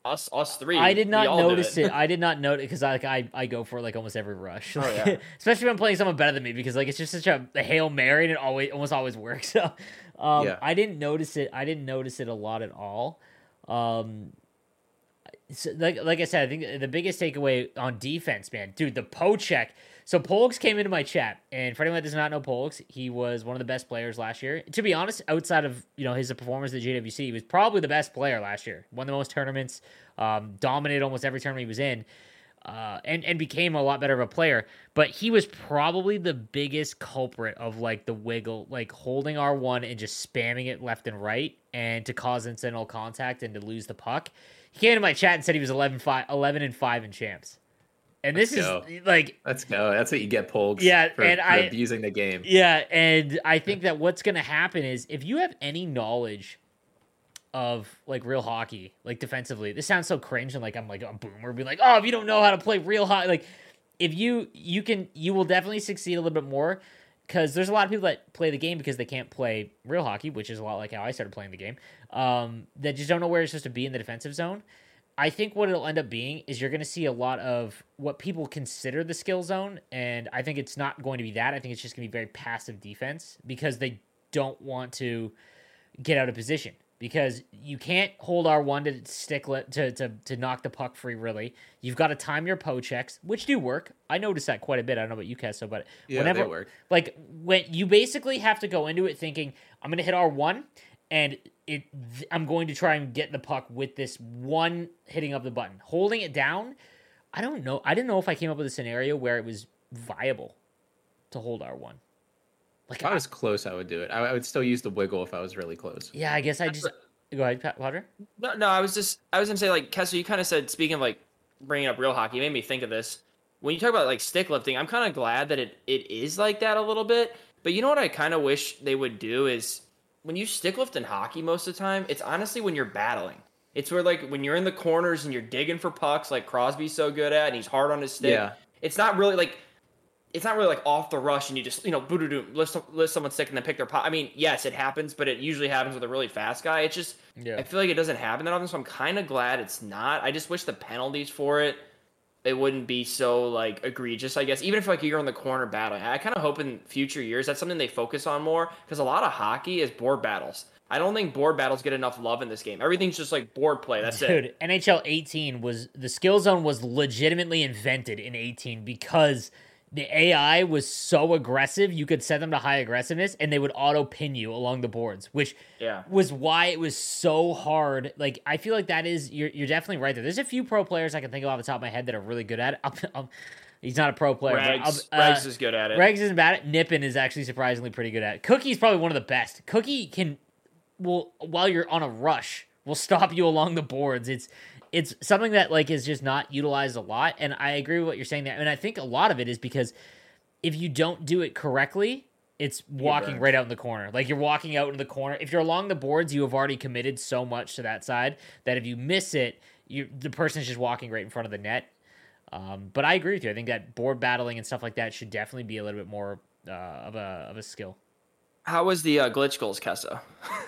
us us three.
I did
we
not
all do
notice it. I did not notice because I like I, I go for like almost every rush,
Oh,
Like,
yeah.
especially when I'm playing someone better than me because like it's just such a, a hail mary and it always almost always works. So um,
Yeah.
I didn't notice it. I didn't notice it a lot at all. Um, so like like I said, I think the biggest takeaway on defense, man, dude, the Poe check. So Polks came into my chat, and for anyone that does not know Polks, he was one of the best players last year. To be honest, outside of you know his performance at J W C, he was probably the best player last year. Won the most tournaments, um, dominated almost every tournament he was in, uh, and and became a lot better of a player. But he was probably the biggest culprit of like the wiggle, like holding R one and just spamming it left and right, and to cause incidental contact and to lose the puck. He came into my chat and said he was eleven, five, eleven and five in champs. And this
Let's
is
go.
like,
Let's go. That's what you get, Polks.
Yeah,
for,
and
for
I-
abusing the game.
yeah, and I think that what's going to happen is if you have any knowledge of like real hockey, like defensively, this sounds so cringe and like I'm like a boomer, be like, oh, if you don't know how to play real hockey, like if you you can, you will definitely succeed a little bit more because there's a lot of people that play the game because they can't play real hockey, which is a lot like how I started playing the game. Um, that just don't know where it's supposed to be in the defensive zone. I think what it'll end up being is you're going to see a lot of what people consider the skill zone, and I think it's not going to be that. I think it's just going to be very passive defense because they don't want to get out of position because you can't hold R one to stick li- to, to to knock the puck free, really. You've got to time your Poe checks, which do work. I noticed that quite a bit. I don't know about you, Kesso, but
Yeah,
whenever,
they work.
like, when you basically have to go into it thinking, I'm going to hit R one, and it, I'm going to try and get the puck with this one hitting of the button. Holding it down, I don't know. I didn't know if I came up with a scenario where it was viable to hold R one. Like,
If I was close, I would do it. I, I would still use the wiggle if I was really close.
yeah, I guess I just... Go ahead, Pat Potter.
No, no, I was just, I was gonna say, like, Kessler, you kind of said, speaking of like bringing up real hockey, it made me think of this. When you talk about like stick lifting, I'm kind of glad that it, it is like that a little bit. But you know what I kind of wish they would do is when you stick lift in hockey most of the time, it's honestly when you're battling. It's where like when you're in the corners and you're digging for pucks, like Crosby's so good at, and he's hard on his stick.
Yeah.
It's not really like. It's not really like off the rush and you just, you know, boo doo doo, lift, lift someone stick and then pick their pot. I mean, yes, it happens, but it usually happens with a really fast guy. It's just,
Yeah.
I feel like it doesn't happen that often, so I'm kind of glad it's not. I just wish the penalties for it, it wouldn't be so, like, egregious, I guess. Even if, like, you're in the corner battling. I kind of hope in future years that's something they focus on more, because a lot of hockey is board battles. I don't think board battles get enough love in this game. Everything's just, like, board play. That's
Dude,
it.
N H L eighteen was... The skill zone was legitimately invented in eighteen because... The A I was so aggressive, you could set them to high aggressiveness, and they would auto-pin you along the boards, which
Yeah.
was why it was so hard. Like, I feel like that is... You're, you're definitely right there. There's a few pro players I can think of off the top of my head that are really good at it. I'll, I'll, he's not a pro player.
Regs,
but I'll- uh,
Regs is good at it.
Regs isn't bad at it. Nippon is actually surprisingly pretty good at it. Cookie's probably one of the best. Cookie can... will while you're on a rush, will stop you along the boards. It's... It's something that like is just not utilized a lot, and I agree with what you're saying there. And I think a lot of it is because if you don't do it correctly, it's walking
burned.
right out in the corner. Like you're walking out in the corner. If you're along the boards, you have already committed so much to that side that if you miss it, you the person's just walking right in front of the net. Um, but I agree with you. I think that board battling and stuff like that should definitely be a little bit more uh, of a of a skill.
How was the uh, glitch goals, Kessa?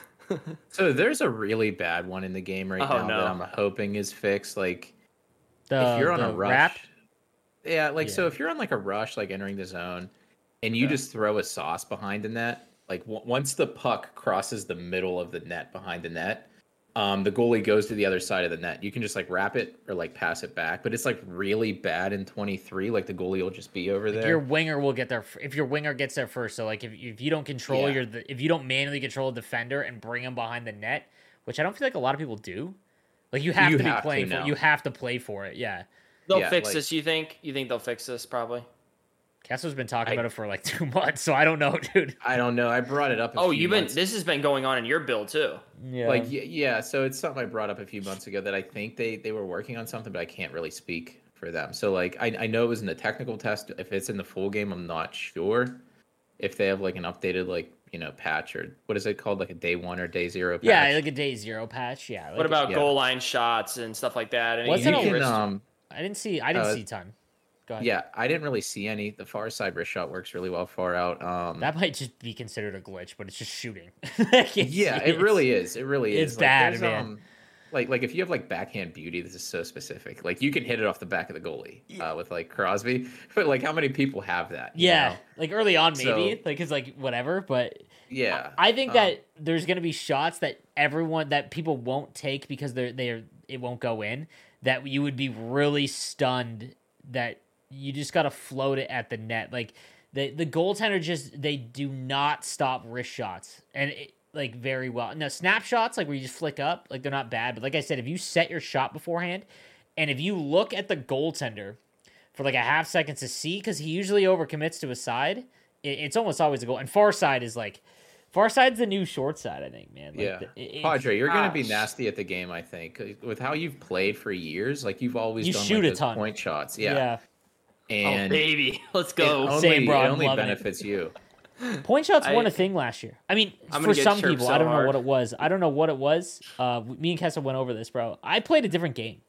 So there's a really bad one in the game right
Oh,
now
no.
that I'm hoping is fixed. Like
The,
if you're on
the
a rush,
wrap,
yeah, like so
Yeah.
if you're on like a rush, like entering the zone, and you
Yeah.
just throw a sauce behind the net, like w- once the puck crosses the middle of the net behind the net, um, the goalie goes to the other side of the net. You can just like wrap it or like pass it back, but it's like really bad in twenty-three. Like the goalie will just be over there.
your winger will get there f- if your winger gets there first. So like if, if you don't control
Yeah.
your if you don't manually control a defender and bring him behind the net, which I don't feel like a lot of people do. Like you have
You
to be
have to
playing for
now.
you have to play for it. Yeah.
They'll
Yeah,
fix
like-
this, you think? You think they'll fix this, probably?
Kessler's been talking
I-
about it for like two months, so I don't know, dude.
I don't know. I brought it up. A
Oh,
few
you've been,
months-
this has been going on in your build, too.
Yeah.
like y- yeah. So it's something I brought up a few months ago that I think they they were working on something, but I can't really speak for them. So like I I know it was in the technical test. If it's in the full game, I'm not sure if they have like an updated like you know patch or what is it called, like a day one or day zero patch.
yeah, like a day zero patch. Yeah.
What
like-
about
yeah.
goal line shots and stuff like that? Any-
What's
you
in a
can,
wrist-
um
I didn't see I didn't
uh,
see a ton. Go ahead.
yeah, I didn't really see any. The far side wrist shot works really well far out. Um
That might just be considered a glitch, but it's just shooting.
yeah, it really is. It really
It's
is.
bad,
there's,
man.
Um, like like if you have like backhand beauty, this is so specific. Like you can hit it off the back of the goalie uh, with like Crosby, but like how many people have that? you
Yeah,
know?
like early on maybe,
So-
like it's like whatever. But
yeah.
I think
um,
that there's gonna be shots that everyone that people won't take because they're they're it won't go in. That you would be really stunned that you just gotta float it at the net. Like the the goaltender just they do not stop wrist shots and. It, like very well. Now snapshots, like where you just flick up, like they're not bad. But like I said, if you set your shot beforehand, and if you look at the goaltender for like a half second to see, because he usually overcommits to a side, it, it's almost always a goal. And far side is like, far side's the new short side, I think, man. Like,
Yeah,
the, it,
Padre, you're gonna be
gosh.
nasty at the game. I think with how you've played for years, like you've always
You
done
shoot
like,
a
those
ton.
point shots.
yeah.
Yeah,
Oh,
and
baby. Let's
it
go.
only,
Same, bro,
it
I'm
only
loving it.
benefits you.
Point shots
I-
weren't a thing last year. I mean,
I'm
for
gonna get
some
chirped
people,
so
I don't know
hard.
what it was. I don't know what it was. Uh, me and Kessa went over this, bro. I played a different game.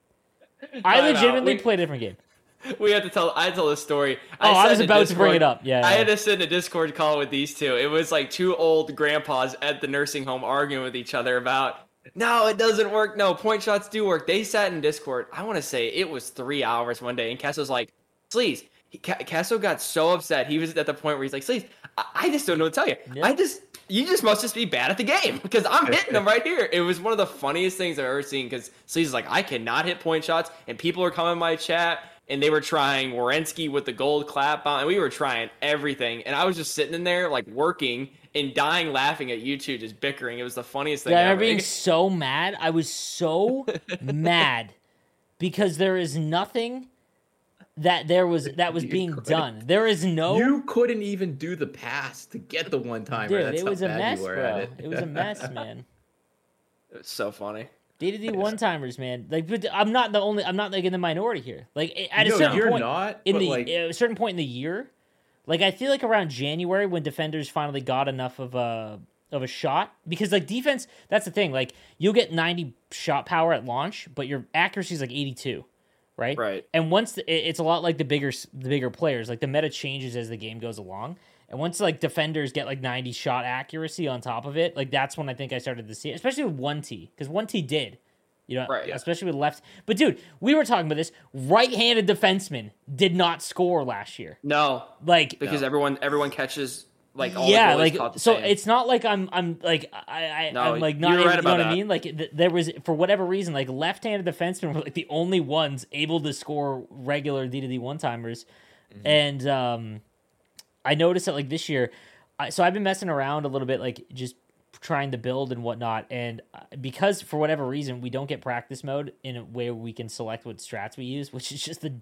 I
Time out.
legitimately
We-
played a different game.
We have to tell. I tell this story.
Oh, I
sat
was
in a
about to bring it
Discord-
up. Yeah,
I
yeah.
had to sit in a Discord call with these two. It was like two old grandpas at the nursing home arguing with each other about. No, it doesn't work. No, point shots do work. They sat in Discord. I want to say it was three hours one day, and Cass was like, "Sleaze." He, Ca- Casso got so upset. He was at the point where he's like, "Sleaze, I, I just don't know what to tell you.
Yeah.
I just, you just must just be bad at the game because I'm hitting them right here." It was one of the funniest things I've ever seen because Sleaze is like, "I cannot hit point shots," and people are coming in my chat. And they were trying Wierenski with the gold clap on, and we were trying everything. And I was just sitting in there, like, working and dying laughing at you two just bickering. It was the funniest thing
Yeah, I
ever.
remember being
It-
so mad. I was so mad because there is nothing that there was that was
You
being
couldn't.
done. There is no
You couldn't even do the pass to get the one timer.
dude.
That's
It
how
was a
bad
mess,
you were
bro.
at it.
It was a mess, man.
it was so funny.
D to D one timers, man. Like, but I'm not the only. I'm not like in the minority here. Like at a
No,
certain
you're
point
not,
in
but,
the
like-
at a certain point in the year, like I feel like around January when defenders finally got enough of a of a shot because like defense. That's the thing. Like you'll get ninety shot power at launch, but your accuracy is like eighty-two. Right.
Right.
And once the, it- it's a lot like the bigger the bigger players. Like the meta changes as the game goes along. And once like defenders get like ninety shot accuracy on top of it, like that's when I think I started to see it, especially with one T, because one T did, you know,
Right, yeah.
especially with left. But dude, we were talking about this. Right-handed defenseman did not score last year.
No,
Like
because
No.
everyone everyone catches, like, all
yeah,
the goalies
like
caught the
so
same.
it's not like I'm I'm like I, I
No,
I'm like
you
not
were
able,
right
you know
about
what I
that.
mean? Like th- there was for whatever reason like left-handed defensemen were like the only ones able to score regular D to D one-timers.
Mm-hmm.
And um I noticed that like this year I, so I've been messing around a little bit like just trying to build and whatnot, and uh, because for whatever reason we don't get practice mode in a way where we can select what strats we use, which is just the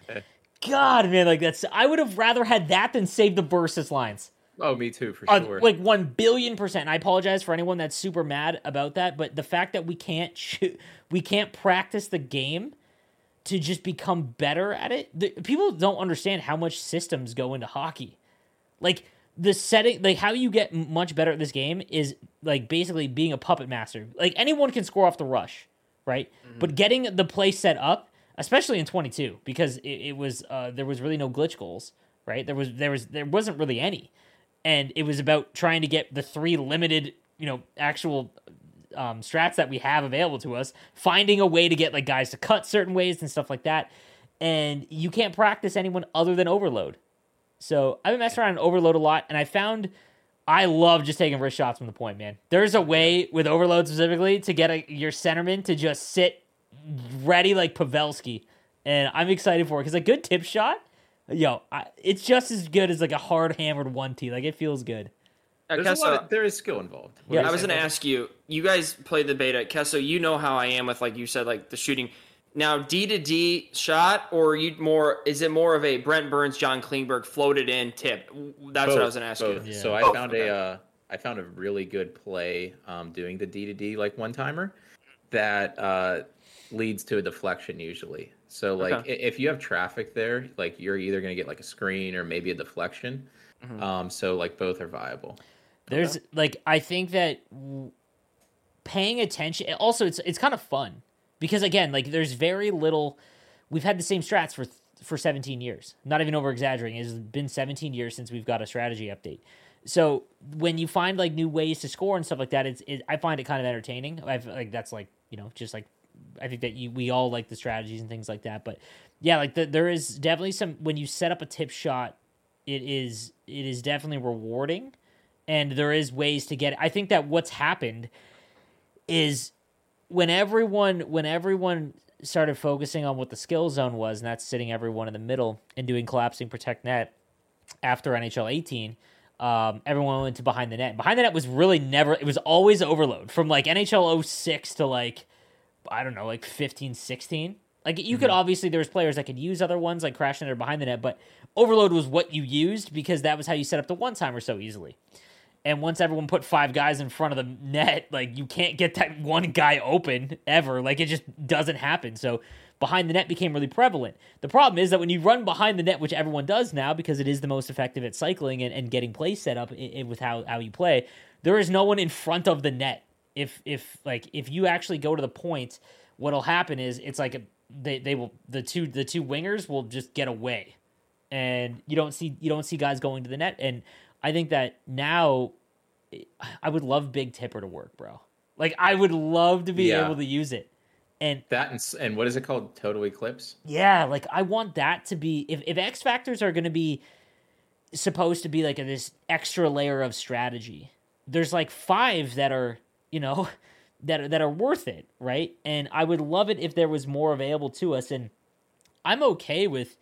God, man, like that's I would have rather had that than save the bursts lines.
Oh, me too, for
Uh,
sure.
like one billion percent. And I apologize for anyone that's super mad about that, but the fact that we can't shoot, we can't practice the game to just become better at it. The, people don't understand how much systems go into hockey. Like the setting, like how you get m- much better at this game is like basically being a puppet master. Like anyone can score off the rush, right? But getting the play set up, especially in twenty-two, because it, it was uh, there was really no glitch goals, right? There was there was there wasn't really any. And it was about trying to get the three limited, you know, actual um, strats that we have available to us, finding a way to get like guys to cut certain ways and stuff like that. And you can't practice anyone other than Overload. So I've been messing around in Overload a lot, and I found I love just taking wrist shots from the point, man. There's a way with Overload specifically to get a, your centerman to just sit ready like Pavelski, and I'm excited for it because a good tip shot. Yo, I, it's just as good as like a hard hammered one T. Like it feels good.
Uh,
There's a
Kesso,
lot of, there is skill involved. What
Yeah,
were
I
you
was
saying,
going to
Bubba?
ask you, you guys played the beta. Kesso, you know how I am with, like you said, like the shooting. Now, D to D shot, or you more? Is it more of a Brent Burns, John Klingberg floated in tip? That's what I was going to ask
Both.
you.
Yeah.
So I
Both,
found
okay.
a uh, I found a really good play um, doing the D to D like one timer that uh, leads to a deflection usually. So like
Okay.
i- if you have traffic there, like you're either gonna get like a screen or maybe a deflection.
Mhm.
Um, so like both are viable.
There's like I think that w- paying attention. Also, it's it's kind of fun because again, like there's very little. We've had the same strats for for seventeen years. Not even over exaggerating. It's been seventeen years since we've got a strategy update. So when you find like new ways to score and stuff like that, it's it, I find it kind of entertaining. I've like that's like you know, just like I think that you we all like the strategies and things like that. But yeah, like the, there is definitely some when you set up a tip shot, it is it is definitely rewarding, and there is ways to get it. I think that what's happened is when everyone when everyone started focusing on what the skill zone was, and that's sitting everyone in the middle and doing collapsing protect net after N H L eighteen, um, everyone went to behind the net. Behind the net was really never, it was always overload from like N H L oh six to like, I don't know, like fifteen, sixteen. Like you mm-hmm. could obviously, there's players that could use other ones like crash net or behind the net, but overload was what you used because that was how you set up the one timer so easily. And once everyone put five guys in front of the net, like you can't get that one guy open ever. Like it just doesn't happen. So behind the net became really prevalent. The problem is that when you run behind the net, which everyone does now because it is the most effective at cycling and, and getting play set up in, in, with how, how you play, there is no one in front of the net. If if like if you actually go to the point, what'll happen is it's like a, they they will the two the two wingers will just get away, and you don't see you don't see guys going to the net. And I think that now, I would love Big Tipper to work, bro. Like, I would love to be yeah. able to use it. And
that and, and what is it called? Total Eclipse?
Yeah, like, I want that to be... If, if X Factors are going to be supposed to be, like, a, this extra layer of strategy, there's, like, five that are, you know, that, that are worth it, right? And I would love it if there was more available to us. And I'm okay with...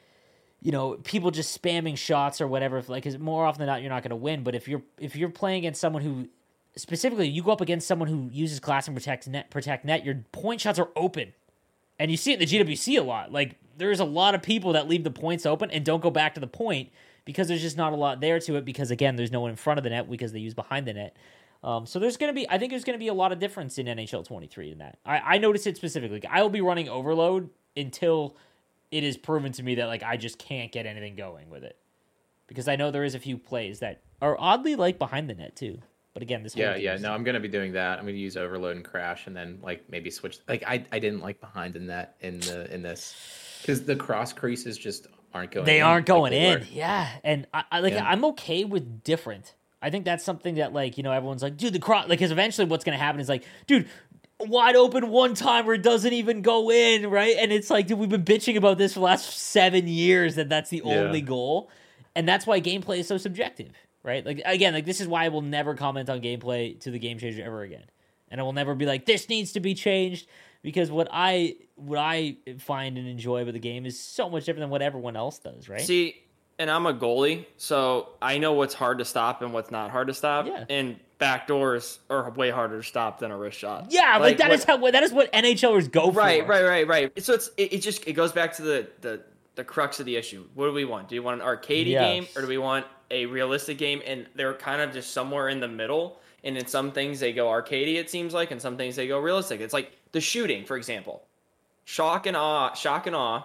you know, people just spamming shots or whatever. Like, is more often than not, you're not going to win. But if you're if you're playing against someone who, specifically, you go up against someone who uses class and protect net, protect net, your point shots are open, and you see it in the G W C a lot. Like, there's a lot of people that leave the points open and don't go back to the point because there's just not a lot there to it. Because again, there's no one in front of the net because they use behind the net. Um, so there's going to be, I think there's going to be a lot of difference in N H L twenty-three in that. I, I noticed it specifically. I will be running overload until it is proven to me that like I just can't get anything going with it, because I know there is a few plays that are oddly like behind the net too. But again, this
yeah yeah no I'm gonna be doing that. I'm gonna use overload and crash, and then like maybe switch. Like I I didn't like behind the net in the in this because the cross creases just aren't going.
They
in
aren't going
like
in. Yeah, and I, I like
yeah.
I'm okay with different. I think that's something that like you know everyone's like, dude, the cross like because eventually what's gonna happen is like, dude. Wide open one timer doesn't even go in, right? And it's like, dude, we've been bitching about this for the last seven years that that's the yeah. only goal, and that's why gameplay is so subjective, right? Like again, like this is why I will never comment on gameplay to the Game Changer ever again, and I will never be like this needs to be changed, because what I what I find and enjoy about the game is so much different than what everyone else does, right?
See, and I'm a goalie, so I know what's hard to stop and what's not hard to stop,
yeah.
and backdoors are way harder to stop than a wrist shot.
Yeah, like, like that what, is how that is what NHLers go for.
Right, right, right, right. So it's it, it just it goes back to the, the the crux of the issue. What do we want? Do you want an arcadey
yes.
game, or do we want a realistic game? And they're kind of just somewhere in the middle. And in some things they go arcadey, it seems like, and some things they go realistic. It's like the shooting, for example. Shock and awe, shock and awe.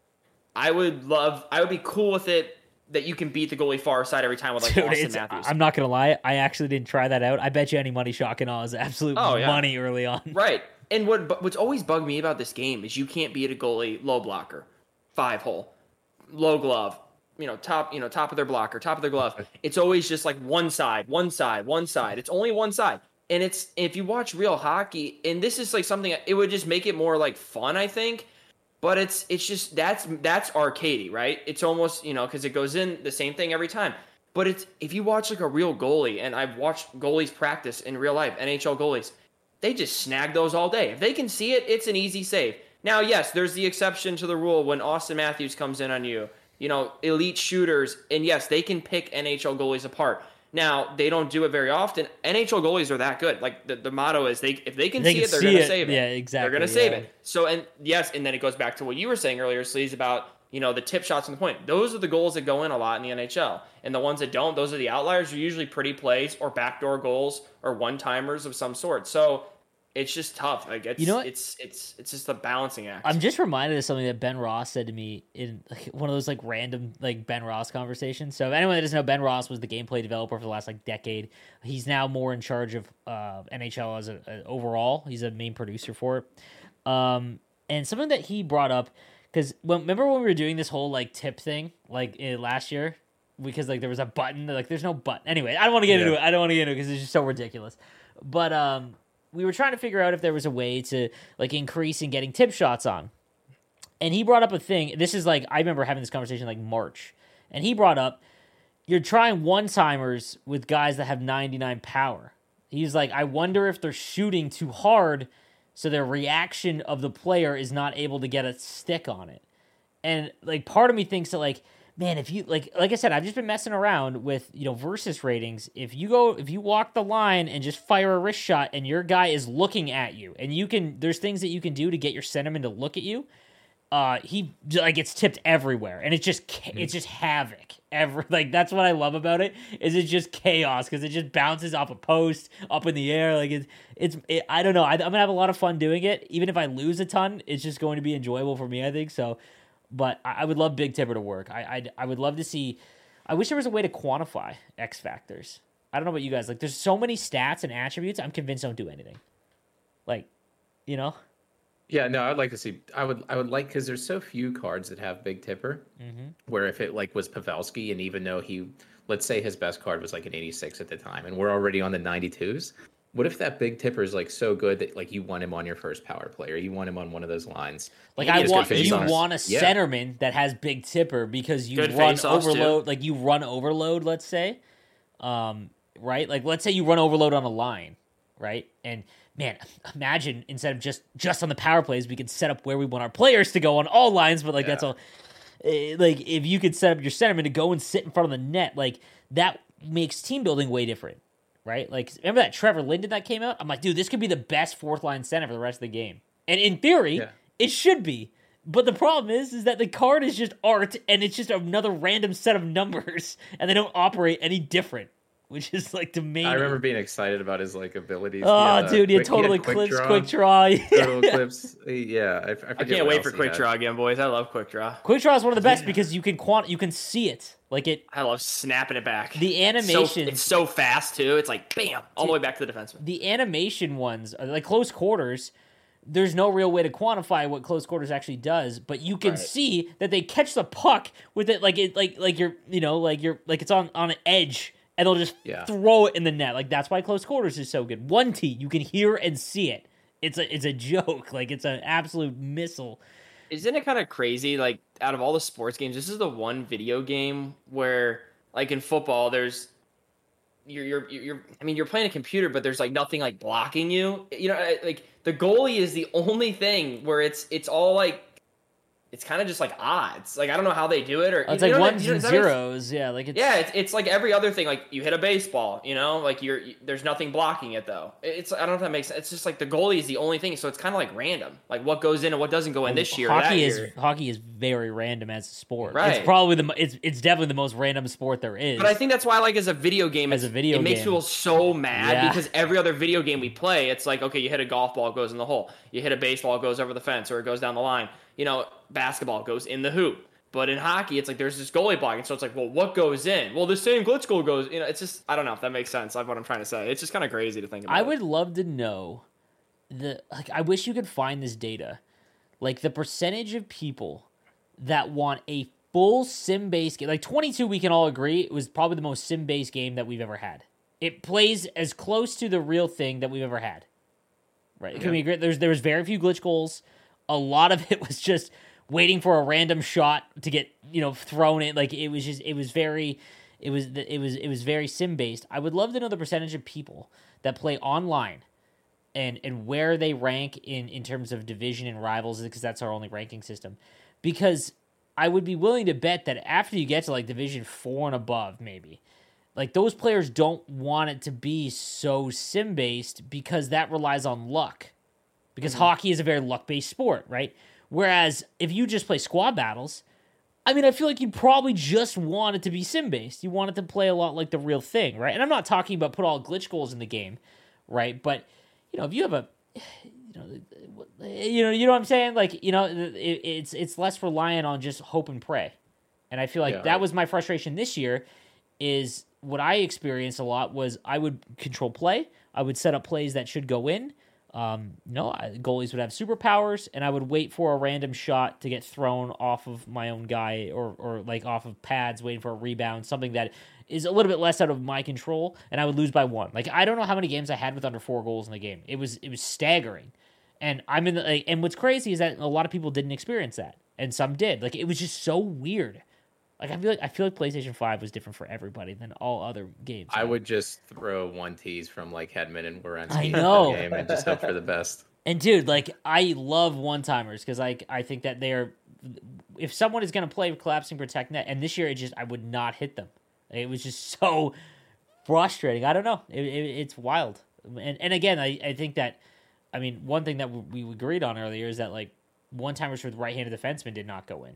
I would love. I would be cool with it. That you can beat the goalie far side every time with like Dude, Austin Matthews.
I'm not gonna lie, I actually didn't try that out. I bet you any money shock and awe is absolute oh, yeah. money early on.
Right. And what what's always bugged me about this game is you can't beat a goalie low blocker, five hole, low glove, you know, top, you know, top of their blocker, top of their glove. It's always just like one side, one side, one side. It's only one side. And it's if you watch real hockey, and this is like something it would just make it more like fun, I think. But it's it's just that's that's arcadey, right? It's almost, you know, because it goes in the same thing every time. But it's if you watch like a real goalie, and I've watched goalies practice in real life, N H L goalies, they just snag those all day. If they can see it, it's an easy save. Now, yes, there's the exception to the rule when Austin Matthews comes in on you. You know, elite shooters, and yes, they can pick N H L goalies apart. Now, they don't do it very often. N H L goalies are that good. Like, the, the motto is, they if they can
they
see
can
it, they're
see
going to
it.
save it.
Yeah, exactly.
They're going to
yeah.
save it. So, and yes, and then it goes back to what you were saying earlier, Sleaze, about, you know, the tip shots on the point. Those are the goals that go in a lot in the N H L. And the ones that don't, those are the outliers. Are usually pretty plays or backdoor goals or one-timers of some sort. So, it's just tough. Like it's,
you know what?
it's it's it's just a balancing act.
I'm just reminded of something that Ben Ross said to me in like, one of those like random like Ben Ross conversations. So if anyone that doesn't know, Ben Ross was the gameplay developer for the last like decade. He's now more in charge of uh, N H L as a, a overall. He's a main producer for it. Um, and something that he brought up, because when, remember when we were doing this whole like tip thing like uh, last year, because like there was a button like there's no button. Anyway, I don't want to get yeah. into it. I don't want to get into it because it's just so ridiculous. But um. we were trying to figure out if there was a way to like increase in getting tip shots on. And he brought up a thing. This is like, I remember having this conversation like March. And he brought up, you're trying one-timers with guys that have ninety-nine power. He's like, I wonder if they're shooting too hard so their reaction of the player is not able to get a stick on it. And like part of me thinks that like, man, if you like like I said, I've just been messing around with, you know, versus ratings. If you go if you walk the line and just fire a wrist shot and your guy is looking at you, and you can there's things that you can do to get your centerman to look at you. Uh, he like gets tipped everywhere, and it's just it's just havoc. Ever like that's what I love about it is it's just chaos because it just bounces off a post up in the air. Like it's it's it, I don't know. I, I'm gonna have a lot of fun doing it. Even if I lose a ton, it's just going to be enjoyable for me. I think so. But I, I would love Big Tipper to work. I I I would love to see. I wish there was a way to quantify X factors. I don't know about you guys. Like there's so many stats and attributes. I'm convinced don't do anything. Like, you know.
Yeah, no, I'd like to see. I would, I would like because there's so few cards that have Big Tipper. Mm-hmm. Where if it like was Pavelski, and even though he, let's say his best card was like an eighty-six at the time, and we're already on the ninety-twos. What if that Big Tipper is like so good that like you want him on your first power play, or you want him on one of those lines?
Like I want you want a centerman yeah. that has Big Tipper because you good run overload, like you run overload. Let's say, um, right? Like let's say you run overload on a line, right? And man, imagine instead of just just on the power plays, we could set up where we want our players to go on all lines. But like yeah. that's all. Like if you could set up your centerman to go and sit in front of the net, like that makes team building way different, right? Like remember that Trevor Linden that came out? I'm like, dude, this could be the best fourth line center for the rest of the game. And in theory, yeah. it should be. But the problem is, is that the card is just art, and it's just another random set of numbers, and they don't operate any different. Which is like the main.
I remember being excited about his like abilities.
Oh, he dude, he quick, totally he clips draw, quick draw.
Total clips. Yeah, I, I,
I can't wait for quick draw again, boys. I love quick draw.
Quick draw is one of the best yeah. because you can quant, you can see it. Like it.
I love snapping it back.
The animation.
It's so, it's so fast too. It's like bam, all dude, the way back to the defenseman.
The animation ones, are like close quarters. There's no real way to quantify what close quarters actually does, but you can right. see that they catch the puck with it, like it, like like you're, you know, like you're, like it's on on an edge. And they'll just yeah. throw it in the net. Like, that's why close quarters is so good. One T, you can hear and see it. It's a it's a joke. Like, it's an absolute missile.
Isn't it kind of crazy? Like, out of all the sports games, this is the one video game where, like, in football, there's... You're, you're, you're, I mean, you're playing a computer, but there's, like, nothing, like, blocking you. You know, like, the goalie is the only thing where it's it's all, like... It's kind of just like odds. Like I don't know how they do it, or
oh, it's like ones and zeros. Yeah, like it's
yeah, it's it's like every other thing. Like you hit a baseball, you know, like you're you, there's nothing blocking it though. It's I don't know if that makes sense. It's just like the goalie is the only thing, so it's kind of like random, like what goes in and what doesn't go in this year.
Hockey
or that
is
year.
hockey is very random as a sport.
Right.
It's probably the it's it's definitely the most random sport there is.
But I think that's why, like as a video game,
as a video
it makes
game.
people so mad
yeah.
because every other video game we play, it's like okay, you hit a golf ball, it goes in the hole. You hit a baseball, it goes over the fence, or it goes down the line. You know, basketball goes in the hoop. But in hockey, it's like there's this goalie blocking. So it's like, well, what goes in? Well, the same glitch goal goes, you know, it's just, I don't know if that makes sense. That's what I'm trying to say. It's just kind of crazy to think about.
I would love to know the, like, I wish you could find this data. Like, the percentage of people that want a full sim-based game. Like, twenty-two, we can all agree, it was probably the most sim-based game that we've ever had. It plays as close to the real thing that we've ever had. Right? Can yeah. we agree? There's, there was very few glitch goals. A lot of it was just waiting for a random shot to get, you know, thrown in. Like it was just, it was very, it was, it was, it was very sim based. I would love to know the percentage of people that play online and, and where they rank in, in terms of division and rivals, because that's our only ranking system. Because I would be willing to bet that after you get to like division four and above, maybe, like those players don't want it to be so sim based because that relies on luck. Because mm-hmm. hockey is a very luck-based sport, right? Whereas if you just play squad battles, I mean, I feel like you probably just want it to be sim-based. You want it to play a lot like the real thing, right? And I'm not talking about put all glitch goals in the game, right? But, you know, if you have a, you know, you know, you know what I'm saying? Like, you know, it, it's it's less reliant on just hope and pray. And I feel like yeah, that right. was my frustration this year is what I experienced a lot was I would control play. I would set up plays that should go in. Um, no, I, goalies would have superpowers, and I would wait for a random shot to get thrown off of my own guy or, or like off of pads, waiting for a rebound, something that is a little bit less out of my control, and I would lose by one. Like, I don't know how many games I had with under four goals in the game. It was it was staggering. And I'm in the, like, and what's crazy is that a lot of people didn't experience that, and some did. Like, it was just so weird. Like, I feel like I feel like PlayStation five was different for everybody than all other games.
I would just throw one T's from like Hedman and Werenski
I
in
know.
the game and just hope for the best.
And dude, like, I love one timers because like I think that they're, if someone is gonna play collapsing protect net, and this year it just I would not hit them. It was just so frustrating. I don't know. It, it, it's wild. And and again, I, I think that, I mean, one thing that we agreed on earlier is that like one timers for the right-handed defenseman did not go in.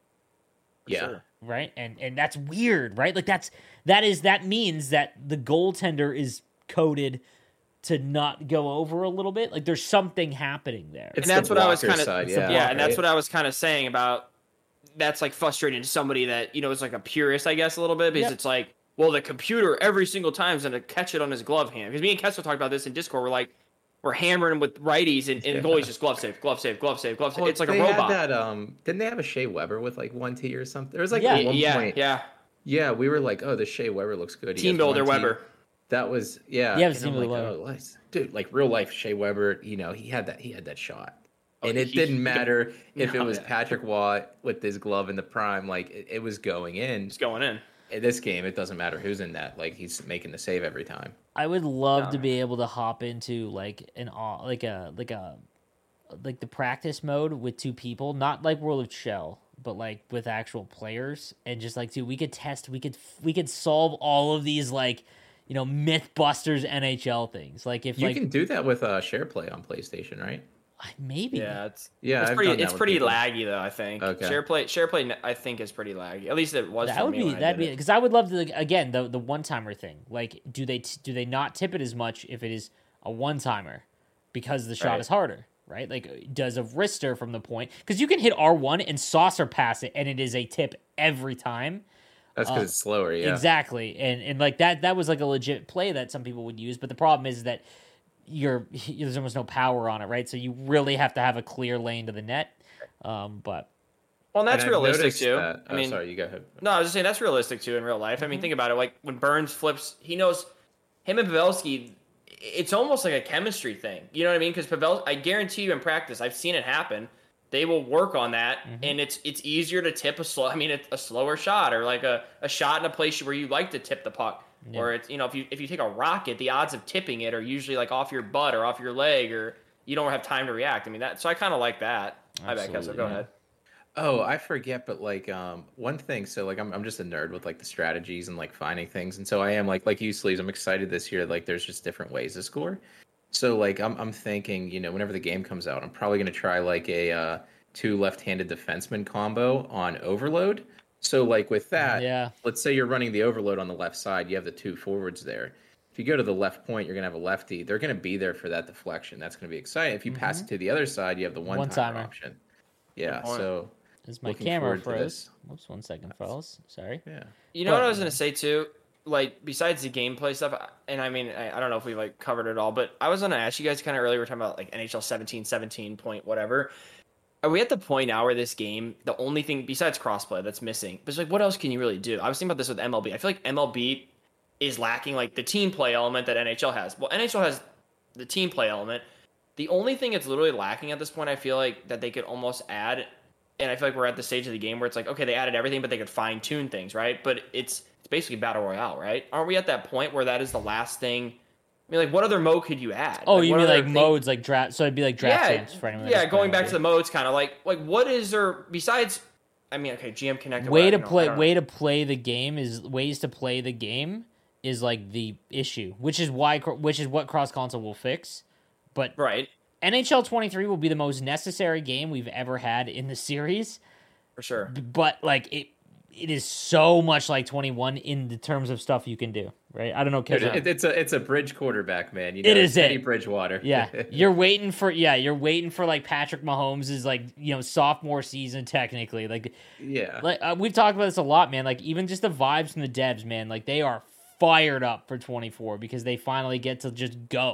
Yeah.
Sure.
Right. And and that's weird, right? Like that's that is that means that the goaltender is coded to not go over a little bit. Like there's something happening there.
It's
and that's
the
what I was
blocker
kind of
side,
yeah,
yeah,
and that's
right?
what I was kind of saying about that's like frustrating to somebody that, you know, is like a purist, I guess, a little bit, because
Yep.
it's like, well, the computer every single time is going to catch it on his glove hand. Because me and Kessler talked about this in Discord. We're like, we're hammering him with righties, and, and the goalie's just glove save, glove save, glove save, glove save.
Well,
It's like a
they
robot.
Had that, um, didn't they have a Shea Weber with like one T or something? There was like
Yeah.
at one
yeah,
point.
yeah.
Yeah, we were like, oh, this Shea Weber looks good. He
Team
has
builder
one T.
Weber.
That was yeah.
Yeah,
and
Team
I'm
Builder
like,
Weber.
oh, nice. Dude, like real life Shea Weber. You know, he had that. He had that shot,
Oh,
and it
he-
didn't
he-
matter if
No,
it was
yeah.
Patrick Waugh with his glove in the prime. Like it, it was going in.
It's going in.
In this game, it doesn't matter who's in that. Like he's making the save every time.
I would love
No.
to be able to hop into like an au- like a like a like the practice mode with two people, not like World of Shell, but like with actual players, and just like, dude, we could test, we could we could solve all of these like, you know, Mythbusters N H L things. Like if
You
like
can do that with uh, share play on PlayStation, right?
maybe
Yeah, it's
Yeah,
it's
I've
pretty
done that
it's
with
pretty
people.
laggy though. I think
Okay.
share play share play I think is pretty laggy. At least it was.
that
for
would
me
be
when I
that'd
did
be
it.
because I would love to, like, again, the the one timer thing. Like, do they do they not tip it as much if it is a one timer because the shot
Right.
is harder, right? Like, does a wrister from the point, because you can hit R one and saucer pass it and it is a tip every time.
That's because
Uh,
it's slower. Yeah.
Exactly, and and like that that was like a legit play that some people would use, but the problem is that you're there's almost no power on it, right? So you really have to have a clear lane to the net. Um, but
Well, and that's
And I've
realistic
noticed
too.
that-
I
oh,
mean,
sorry, you go ahead.
no, I was just saying that's realistic too in real life. I mean, think about it. Like when Burns flips, he knows him and Pavelski. It's almost like a chemistry thing. You know what I mean? Because Pavel, I guarantee you in practice, I've seen it happen. They will work on that, and it's it's easier to tip a slow. I mean, a, a slower shot or like a, a shot in a place where you like to tip the puck. Or it's, you know, if you if you take a rocket, the odds of tipping it are usually like off your butt or off your leg, or you don't have time to react. I mean that. So I kind of like that. I bet, Kessler.
Absolutely,
Go
yeah.
ahead.
Oh, I forget, but like um one thing, so like I'm I'm just a nerd with like the strategies and like finding things. And so I am like like you Sleeves, I'm excited this year, like there's just different ways to score. So like I'm I'm thinking, you know, whenever the game comes out, I'm probably gonna try like a uh two left-handed defenseman combo on overload. So like with that,
Yeah.
let's say you're running the overload on the left side, you have the two forwards there. If you go to the left point, you're gonna have a lefty. They're gonna be there for that deflection. That's gonna be exciting. If you pass it to the other side, you have the one
One-timer.
timer option. Yeah,
point.
so
Is my
Looking
camera
forward to
froze?
this.
Whoops, one second, fellas. Sorry.
yeah.
You know
But-
what I was gonna say too? Like besides the gameplay stuff, and I mean I, I don't know if we like covered it all, but I was gonna ask you guys kind of earlier. We were talking about like N H L seventeen, seventeen point whatever. Are we at the point now where this game, the only thing besides crossplay that's missing, but it's like what else can you really do? I was thinking about this with M L B. I feel like M L B is lacking like the team play element that N H L has. Well, N H L has the team play element. The only thing it's literally lacking at this point, I feel like that they could almost add, and I feel like we're at the stage of the game where it's like, okay, they added everything, but they could fine tune things, right? But it's it's basically battle royale, right? Aren't we at that point where that is the last thing? I mean, like, what other mode could you add?
Oh,
Like,
you
what
mean
other
like
thing-
modes, like draft? So it'd be like draft
Yeah,
champs for anyone. that
yeah.
doesn't
Going
play
back to the modes, kind of like like what is there besides? I mean, okay, G M Connect. or
way
whatever,
to
you know, I
play
don't know.
way to play the game is ways to play the game is like the issue, which is why which is what cross console will fix. But
Right,
N H L twenty-three will be the most necessary game we've ever had in the series.
for sure.
But like it, it is so much like twenty-one in the terms of stuff you can do. Right? I don't know,
Dude,
Kevin.
it, it's a it's a bridge quarterback, man. You know,
It is
it's Teddy
it.
Bridgewater.
Yeah, you're waiting for yeah, you're waiting for like Patrick Mahomes' is like, you know, sophomore season technically. Like
yeah.
like uh, we've talked about this a lot, man. Like even just the vibes from the devs, man. Like they are fired up for twenty-four because they finally get to just go.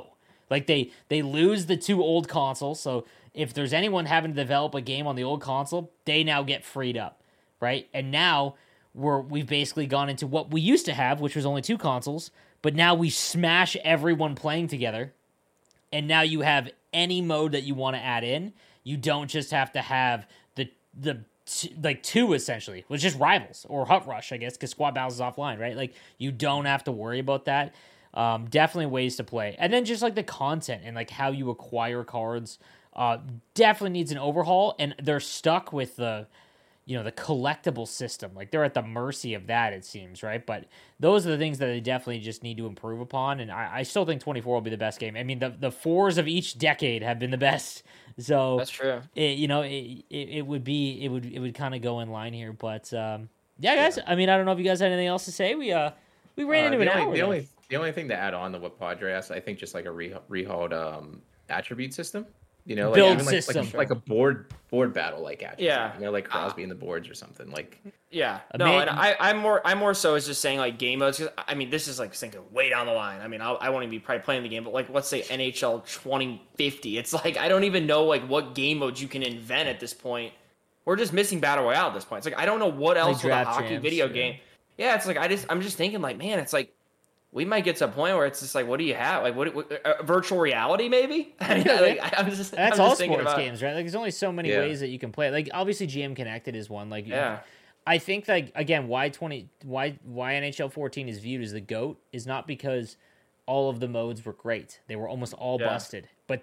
Like they they lose the two old consoles, so if there's anyone having to develop a game on the old console, they now get freed up, right? And now we're we've basically gone into what we used to have, which was only two consoles, but now we smash everyone playing together, and now you have any mode that you want to add in. You don't just have to have the the t- like two essentially, which is Rivals or Hut Rush, I guess, because Squad Battles is offline, right? Like you don't have to worry about that. Um, definitely ways to play, and then just like the content and like how you acquire cards, uh, definitely needs an overhaul. And they're stuck with the, you know, the collectible system. Like they're at the mercy of that, it seems, right? But those are the things that they definitely just need to improve upon. And I, I still think twenty-four will be the best game. I mean, the the fours of each decade have been the best. So
that's true.
It, you know, it, it it would be it would it would kind of go in line here. But um, yeah, guys. Yeah. I mean, I don't know if you guys had anything else to say. We uh we ran
uh,
into an
only,
hour.
The only the only thing to add on to what Padre asked, I think, just like a re- rehauled um attribute system. You know, like,
build
even like,
system,
like, like a board board battle, like actually,
yeah,
you know, like Crosby uh, in the boards or something. Like,
yeah, no, man, and I, I'm more, I'm more so is just saying like game modes. Cause, I mean, this is like thinking way down the line. I mean, I'll, I won't even be probably playing the game, but like, let's say N H L twenty fifty. It's like I don't even know like what game modes you can invent at this point. We're just missing battle royale at this point. It's like I don't know what else with a hockey champs, video yeah. game. Yeah, it's like I just, I'm just thinking like, man, it's like. We might get to a point where it's just like, what do you have? Like, what, what uh, virtual reality, maybe? I mean, like, I'm just,
That's
I'm
all
just
sports
about...
games, right? Like, there's only so many
yeah.
ways that you can play. Like, obviously, G M Connected is one. Like,
yeah.
I think like again, why twenty, why why N H L fourteen is viewed as the GOAT is not because all of the modes were great. They were almost all yeah. busted, but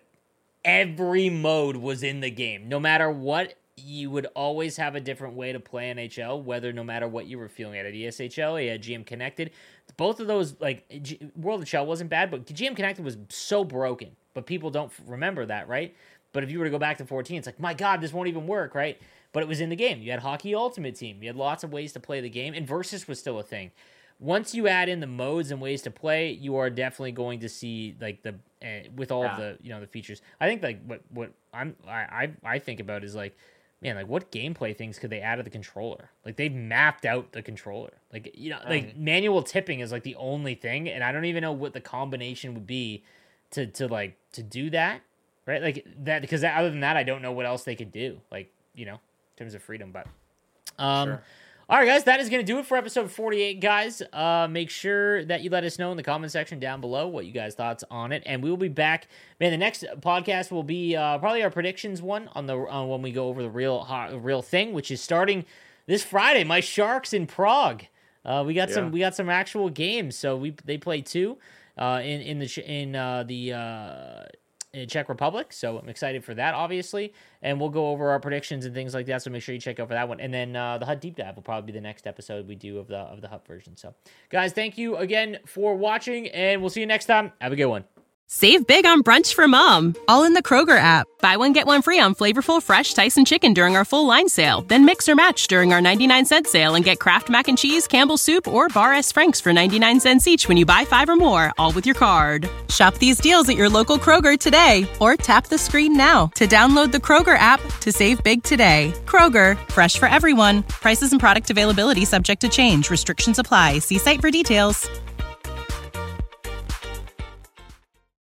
every mode was in the game. No matter what, you would always have a different way to play N H L, whether no matter what you were feeling at E S H L, you had G M Connected. Both of those, like, G- World of Shell wasn't bad, but G M Connected was so broken. But people don't remember that, right? But if you were to go back to fourteen, it's like, my God, this won't even work, right? But it was in the game. You had Hockey Ultimate Team. You had lots of ways to play the game, and Versus was still a thing. Once you add in the modes and ways to play, you are definitely going to see like the uh, with all yeah. of the you know the features. I think like what what I'm I I, I think about is like. Man, like what gameplay things could they add to the controller? Like they've mapped out the controller. Like you know, like um, manual tipping is like the only thing, and I don't even know what the combination would be to to like to do that, right? Like that because other than that, I don't know what else they could do. Like you know, in terms of freedom. But um, sure. All right, guys, that is going to do it for episode forty-eight, guys. Uh, make sure that you let us know in the comment section down below what you guys' thoughts on it, and we will be back. Man, the next podcast will be uh, probably our predictions one on the uh, when we go over the real hot, real thing, which is starting this Friday. My Sharks in Prague. Uh, we got yeah. some we got some actual games, so we they play two uh, in in the in uh, the. Uh, in Czech Republic, so I'm excited for that, obviously, and we'll go over our predictions and things like that, so make sure you check out for that one, and then uh, the Hut Deep Dive will probably be the next episode we do of the of the Hut version. So, guys, thank you again for watching, and we'll see you next time. Have a good one.
Save big on brunch for mom, all in the Kroger app. Buy one, get one free on flavorful, fresh Tyson chicken during our full line sale. Then mix or match during our ninety-nine cent sale and get Kraft Mac and Cheese, Campbell's Soup, or Bar S. Frank's for ninety-nine cents each when you buy five or more, all with your card. Shop these deals at your local Kroger today, or tap the screen now to download the Kroger app to save big today. Kroger, fresh for everyone. Prices and product availability subject to change. Restrictions apply. See site for details.